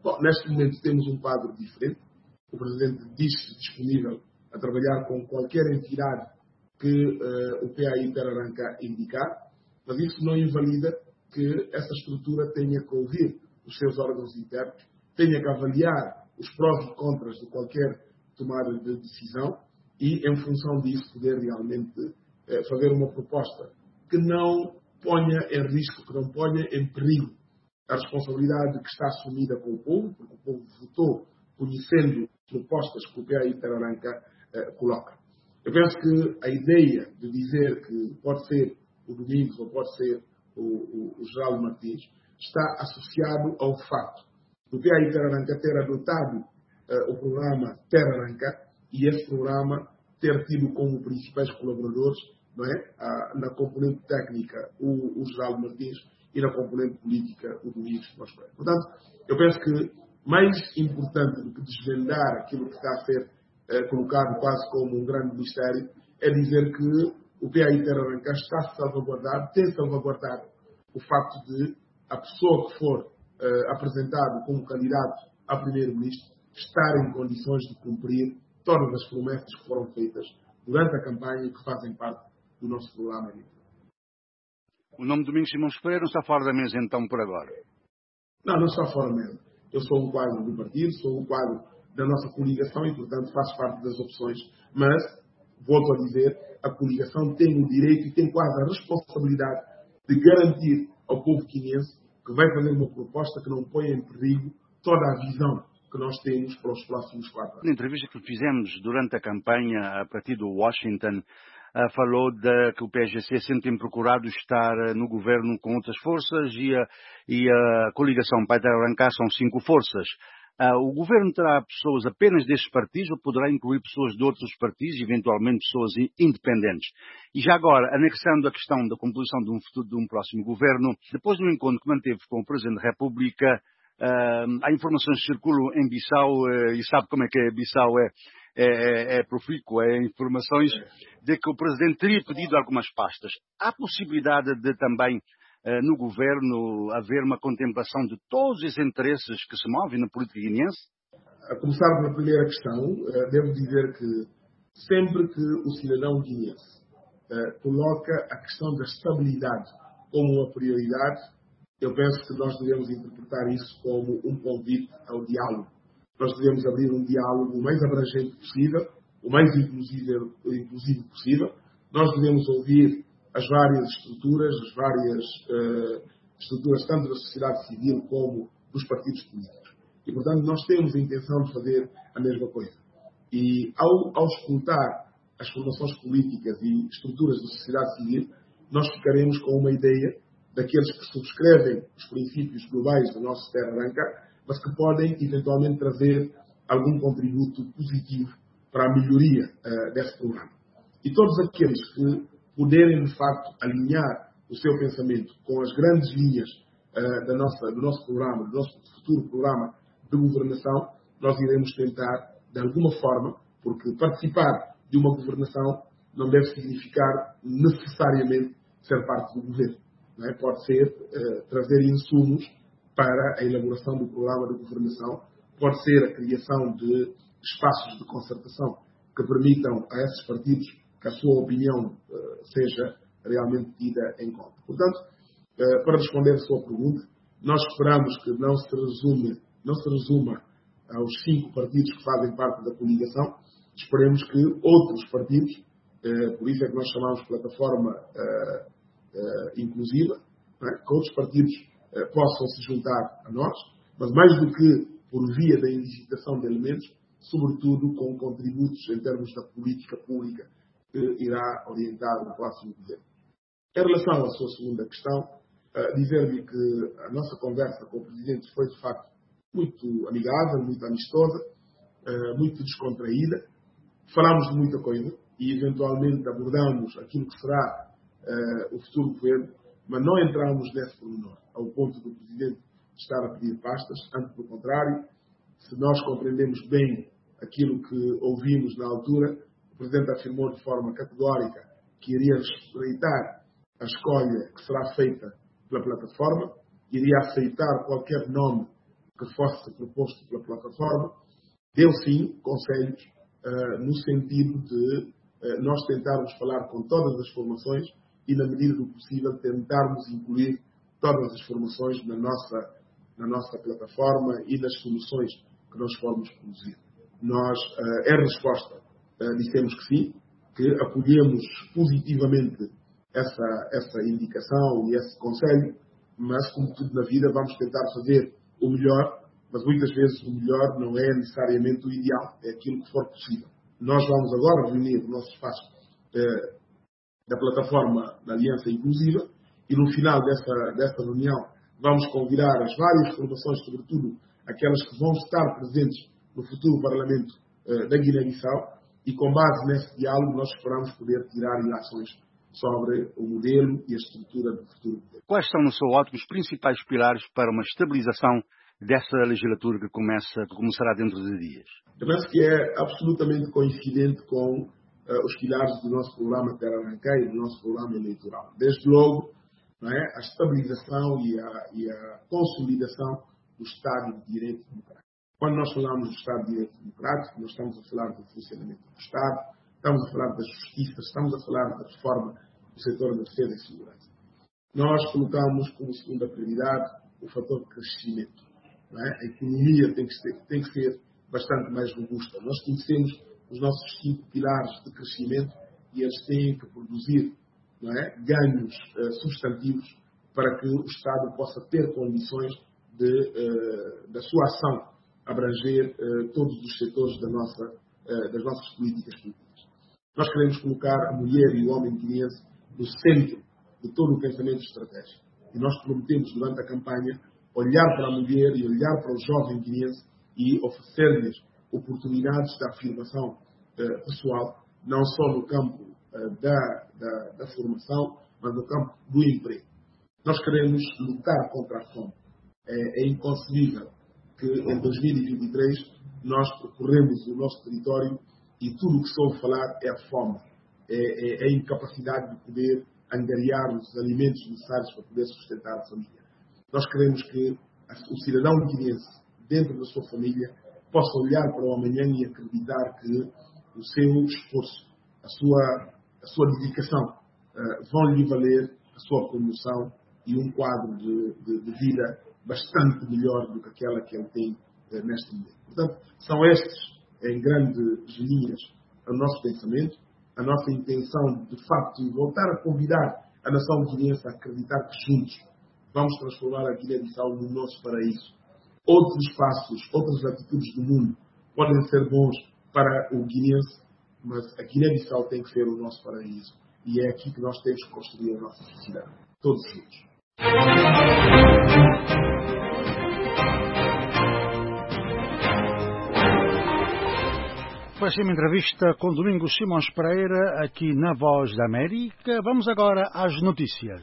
Bom, neste momento temos um quadro diferente. O Presidente diz-se disponível a trabalhar com qualquer entidade que uh, o P A I Terra indicar, mas isso não invalida que essa estrutura tenha que ouvir os seus órgãos internos, tenha que avaliar os prós e contras de qualquer tomada de decisão e, em função disso, poder realmente uh, fazer uma proposta que não ponha em risco, que não ponha em perigo a responsabilidade que está assumida com o povo, porque o povo votou conhecendo propostas que o P A I Terra uh, coloca. Eu penso que a ideia de dizer que pode ser o Domingos ou pode ser o, o, o Geraldo Martins está associado ao facto do P A I Terra ter adotado uh, o programa Terra Arranca e esse programa ter tido como principais colaboradores, não é, a, na componente técnica o, o Geraldo Martins e na componente política o Domingos Prospero. Portanto, eu penso que mais importante do que desvendar aquilo que está a ser eh, colocado quase como um grande mistério é dizer que o P A I Terra Arranca está salvaguardado, tem salvaguardado o facto de a pessoa que for eh, apresentado como candidato a primeiro-ministro estar em condições de cumprir todas as promessas que foram feitas durante a campanha e que fazem parte do nosso programa. O nome de Domingos Simões Pereira não está fora da mesa então por agora? Não, não está fora da mesa. Eu sou um quadro do partido, sou um quadro da nossa coligação e, portanto, faço parte das opções. Mas, volto a dizer, a coligação tem o direito e tem quase a responsabilidade de garantir ao povo quinhense que vai fazer uma proposta que não ponha em perigo toda a visão que nós temos para os próximos quatro anos. Na entrevista que fizemos durante a campanha, a partir do Washington, Uh, falou de que o P S G sempre tem procurado estar uh, no governo com outras forças e, uh, e a coligação para arrancar são cinco forças. Uh, o governo terá pessoas apenas destes partidos ou poderá incluir pessoas de outros partidos, eventualmente pessoas independentes? E já agora, anexando a questão da composição de um futuro de um próximo governo, depois do encontro que manteve com o Presidente da República, uh, há informações que circulam em Bissau, uh, e sabe como é que é Bissau é É, é, é profícuo, é informações de que o Presidente teria pedido algumas pastas. Há possibilidade de também, eh, no Governo, haver uma contemplação de todos os interesses que se movem na política guineense? A começar pela primeira questão, eh, devo dizer que sempre que o cidadão guineense eh, coloca a questão da estabilidade como uma prioridade, eu penso que nós devemos interpretar isso como um convite ao diálogo. Nós devemos abrir um diálogo o mais abrangente possível, o mais inclusivo, inclusivo possível. Nós devemos ouvir as várias estruturas, as várias uh, estruturas tanto da sociedade civil como dos partidos políticos. E, portanto, nós temos a intenção de fazer a mesma coisa. E, ao, ao escutar as formações políticas e estruturas da sociedade civil, nós ficaremos com uma ideia daqueles que subscrevem os princípios globais do nosso Terra Arranca, mas que podem eventualmente trazer algum contributo positivo para a melhoria uh, desse programa. E todos aqueles que puderem, de facto, alinhar o seu pensamento com as grandes linhas uh, da nossa, do nosso programa, do nosso futuro programa de governação, nós iremos tentar, de alguma forma, porque participar de uma governação não deve significar necessariamente ser parte do governo. Não é? Pode ser uh, trazer insumos para a elaboração do programa de governação, pode ser a criação de espaços de concertação que permitam a esses partidos que a sua opinião uh, seja realmente tida em conta. Portanto, uh, para responder a sua pergunta, nós esperamos que não se resume, não se resuma aos cinco partidos que fazem parte da coligação, esperemos que outros partidos, uh, por isso é que nós chamamos de plataforma uh, uh, inclusiva, não é? Que outros partidos possam se juntar a nós, mas mais do que por via da ilicitação de elementos, sobretudo com contributos em termos da política pública que irá orientar o próximo governo. Em relação à sua segunda questão, dizer-lhe que a nossa conversa com o Presidente foi, de facto, muito amigável, muito amistosa, muito descontraída. Falámos de muita coisa e, eventualmente, abordamos aquilo que será o futuro governo, mas não entramos nesse pormenor, ao ponto do Presidente estar a pedir pastas, antes pelo contrário. Se nós compreendemos bem aquilo que ouvimos na altura, o Presidente afirmou de forma categórica que iria respeitar a escolha que será feita pela plataforma, iria aceitar qualquer nome que fosse proposto pela plataforma, deu sim conselhos uh, no sentido de uh, nós tentarmos falar com todas as formações e, na medida do possível, tentarmos incluir todas as formações na nossa, na nossa plataforma e nas soluções que nós formos produzir. Nós, uh, em resposta, uh, dissemos que sim, que acolhemos positivamente essa, essa indicação e esse conselho, mas, como tudo na vida, vamos tentar fazer o melhor, mas muitas vezes o melhor não é necessariamente o ideal, é aquilo que for possível. Nós vamos agora reunir o nosso espaço eh, da plataforma da Aliança Inclusiva e no final dessa, dessa reunião vamos convidar as várias formações, sobretudo aquelas que vão estar presentes no futuro Parlamento eh, da Guiné-Bissau, e com base nesse diálogo nós esperamos poder tirar ilações sobre o modelo e a estrutura do futuro. Quais são, no seu ótico, os principais pilares para uma estabilização dessa legislatura que, começa, que começará dentro de dias? Eu penso que é absolutamente coincidente com uh, os pilares do nosso programa Terra Arrancar e do nosso programa eleitoral. Desde logo, não é, a estabilização e a, e a consolidação do Estado de Direito Democrático. Quando nós falamos do Estado de Direito Democrático, nós estamos a falar do funcionamento do Estado, estamos a falar da justiça, estamos a falar da reforma do setor da defesa e segurança. Nós colocamos como segunda prioridade o fator crescimento. Não é? A economia tem que, ser, tem que ser bastante mais robusta. Nós conhecemos os nossos cinco pilares de crescimento e eles têm que produzir, não é, ganhos uh, substantivos para que o Estado possa ter condições de, uh, da sua ação abranger uh, todos os setores da nossa, uh, das nossas políticas públicas. Nós queremos colocar a mulher e o homem guineense no centro de todo o pensamento estratégico. E nós prometemos durante a campanha olhar para a mulher e olhar para o jovem guineense e oferecer-lhes oportunidades de afirmação uh, pessoal, não só no campo uh, da, da, da formação, mas no campo do emprego. Nós queremos lutar contra a fome. É, é inconcebível que em dois mil e vinte e três nós percorremos o nosso território e tudo o que soube falar é a fome, é, é, é a incapacidade de poder angariar os alimentos necessários para poder sustentar a família. Nós queremos que o cidadão guineense, dentro da sua família, possa olhar para o amanhã e acreditar que o seu esforço, a sua, a sua dedicação uh, vão lhe valer a sua promoção e um quadro de, de, de vida bastante melhor do que aquela que ele tem uh, neste momento. Portanto, são estes, em grandes linhas, o nosso pensamento, a nossa intenção, de facto, de voltar a convidar a nação guineense a acreditar que juntos vamos transformar a Guiné-Bissau no nosso paraíso. Outros espaços, outras latitudes do mundo podem ser bons para o guineense, mas a Guiné-Bissau tem que ser o nosso paraíso. E é aqui que nós temos que construir a nossa sociedade. Todos juntos. Foi assim uma entrevista com Domingos Simões Pereira aqui na Voz da América. Vamos agora às notícias.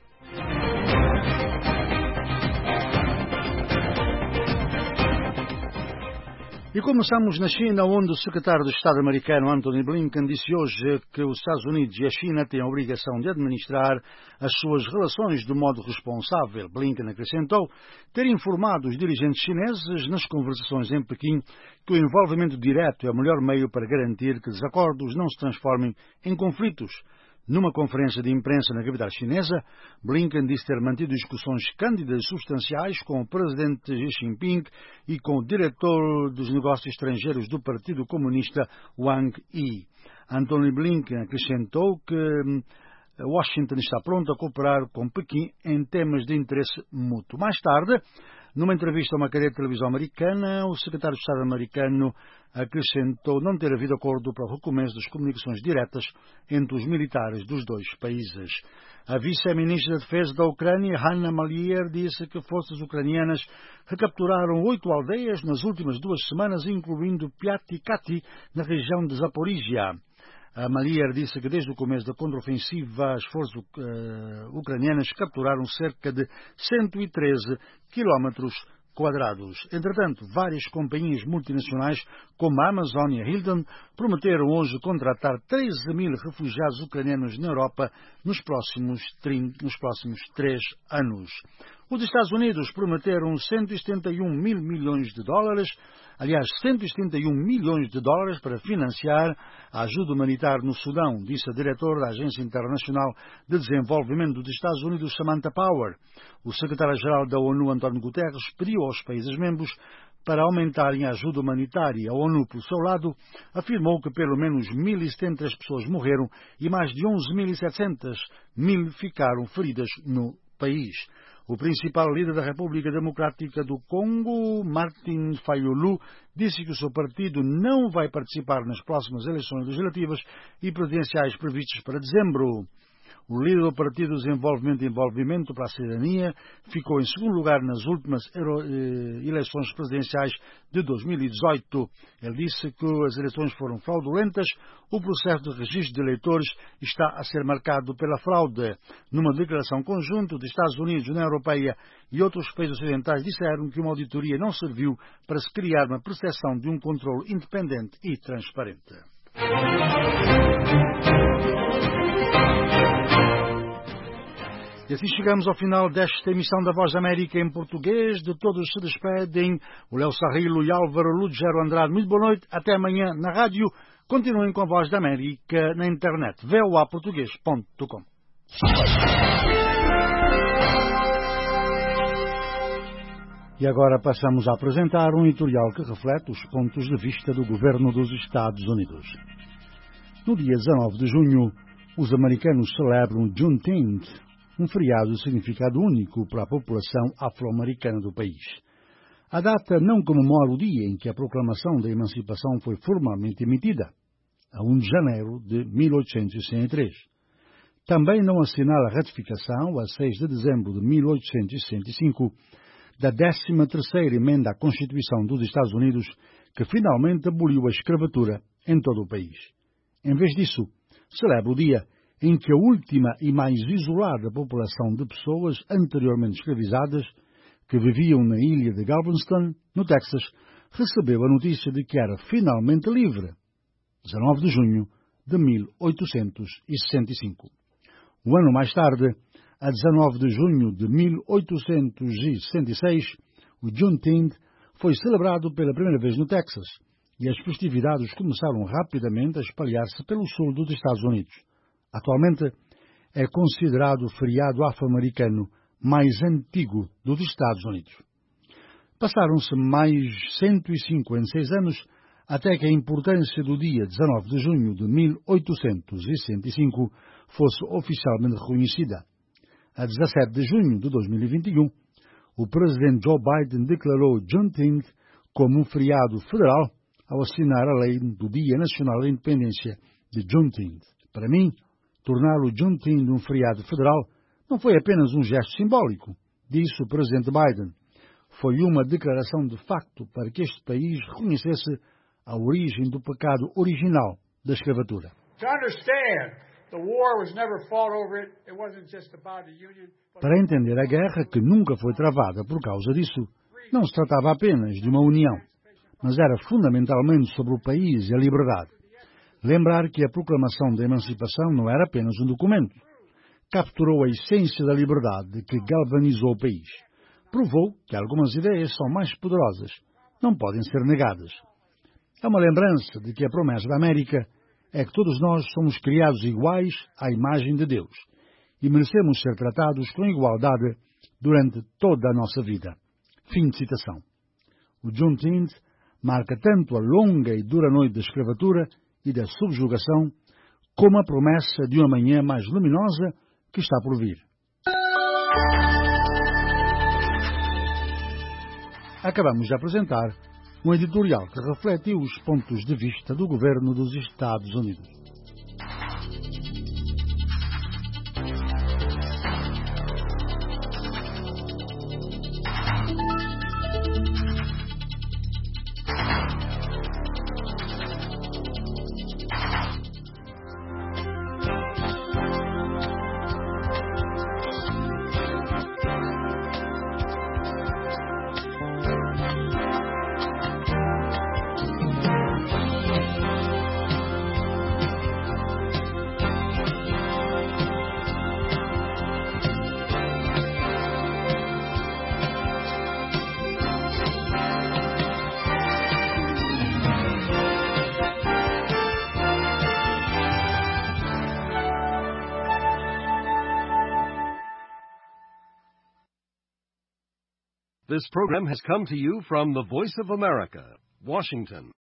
E começamos na China, onde o secretário de Estado americano Antony Blinken disse hoje que os Estados Unidos e a China têm a obrigação de administrar as suas relações de modo responsável. Blinken acrescentou ter informado os dirigentes chineses nas conversações em Pequim que o envolvimento direto é o melhor meio para garantir que desacordos não se transformem em conflitos. Numa conferência de imprensa na capital chinesa, Blinken disse ter mantido discussões cândidas e substanciais com o presidente Xi Jinping e com o diretor dos negócios estrangeiros do Partido Comunista, Wang Yi. Antony Blinken acrescentou que Washington está pronto a cooperar com Pequim em temas de interesse mútuo. Mais tarde, numa entrevista a uma cadeia de televisão americana, o secretário de Estado americano acrescentou não ter havido acordo para o recomeço das comunicações diretas entre os militares dos dois países. A vice-ministra da Defesa da Ucrânia, Hanna Maliar, disse que forças ucranianas recapturaram oito aldeias nas últimas duas semanas, incluindo Piatikati, na região de Zaporizhia. A Maliar disse que desde o começo da contraofensiva as forças uh, ucranianas capturaram cerca de cento e treze quilómetros quadrados. Entretanto, várias companhias multinacionais, como a Amazon e a Hilton, prometeram hoje contratar treze mil refugiados ucranianos na Europa nos próximos, trinta, nos próximos três anos. Os Estados Unidos prometeram cento e setenta e um mil milhões de dólares, aliás, cento e setenta e um milhões de dólares para financiar a ajuda humanitária no Sudão, disse a diretora da Agência Internacional de Desenvolvimento dos Estados Unidos, Samantha Power. O secretário-geral da ONU, António Guterres, pediu aos países membros para aumentarem a ajuda humanitária. A ONU, por seu lado, afirmou que pelo menos mil e setenta pessoas morreram e mais de onze mil e setecentas mil ficaram feridas no país. O principal líder da República Democrática do Congo, Martin Fayulu, disse que o seu partido não vai participar nas próximas eleições legislativas e presidenciais previstas para dezembro. O líder do Partido de Desenvolvimento e Envolvimento para a Cidadania ficou em segundo lugar nas últimas eleições presidenciais de dois mil e dezoito. Ele disse que as eleições foram fraudulentas. O processo de registro de eleitores está a ser marcado pela fraude. Numa declaração conjunta, dos Estados Unidos, União Europeia e outros países ocidentais disseram que uma auditoria não serviu para se criar uma percepção de um controle independente e transparente. E assim chegamos ao final desta emissão da Voz da América em português. De todos se despedem o Léo Sarrilo e Álvaro Lugero Andrade. Muito boa noite. Até amanhã na rádio. Continuem com a Voz da América na internet. v o a português ponto com. E agora passamos a apresentar um editorial que reflete os pontos de vista do governo dos Estados Unidos. No dia dezanove de junho, os americanos celebram Juneteenth, um feriado de significado único para a população afro-americana do país. A data não comemora o dia em que a proclamação da emancipação foi formalmente emitida, a primeiro de janeiro de mil oitocentos e sessenta e três. Também não assinala a ratificação, a seis de dezembro de mil oitocentos e sessenta e cinco, da décima terceira emenda à Constituição dos Estados Unidos, que finalmente aboliu a escravatura em todo o país. Em vez disso, celebra o dia em que a última e mais isolada população de pessoas anteriormente escravizadas, que viviam na ilha de Galveston, no Texas, recebeu a notícia de que era finalmente livre, dezanove de junho de mil oitocentos e sessenta e cinco. Um ano mais tarde, a dezanove de junho de mil oitocentos e sessenta e seis, o Juneteenth foi celebrado pela primeira vez no Texas, e as festividades começaram rapidamente a espalhar-se pelo sul dos Estados Unidos. Atualmente, é considerado o feriado afro-americano mais antigo dos Estados Unidos. Passaram-se mais cento e cinquenta e seis anos até que a importância do dia dezanove de junho de mil oitocentos e sessenta e cinco fosse oficialmente reconhecida. A dezassete de junho de dois mil e vinte e um, o presidente Joe Biden declarou Juneteenth como um feriado federal ao assinar a lei do Dia Nacional da Independência de Juneteenth. Para mim, tornar o Juneteenth um feriado federal não foi apenas um gesto simbólico, disse o presidente Biden. Foi uma declaração de facto para que este país reconhecesse a origem do pecado original da escravatura. Para entender a guerra, que nunca foi travada por causa disso, não se tratava apenas de uma união, mas era fundamentalmente sobre o país e a liberdade. Lembrar que a proclamação da emancipação não era apenas um documento. Capturou a essência da liberdade que galvanizou o país. Provou que algumas ideias são mais poderosas, não podem ser negadas. É uma lembrança de que a promessa da América é que todos nós somos criados iguais à imagem de Deus e merecemos ser tratados com igualdade durante toda a nossa vida. Fim de citação. O Juneteenth marca tanto a longa e dura noite da escravatura e da subjugação, como a promessa de uma manhã mais luminosa que está por vir. Acabamos de apresentar um editorial que reflete os pontos de vista do governo dos Estados Unidos. This program has come to you from the Voice of America, Washington.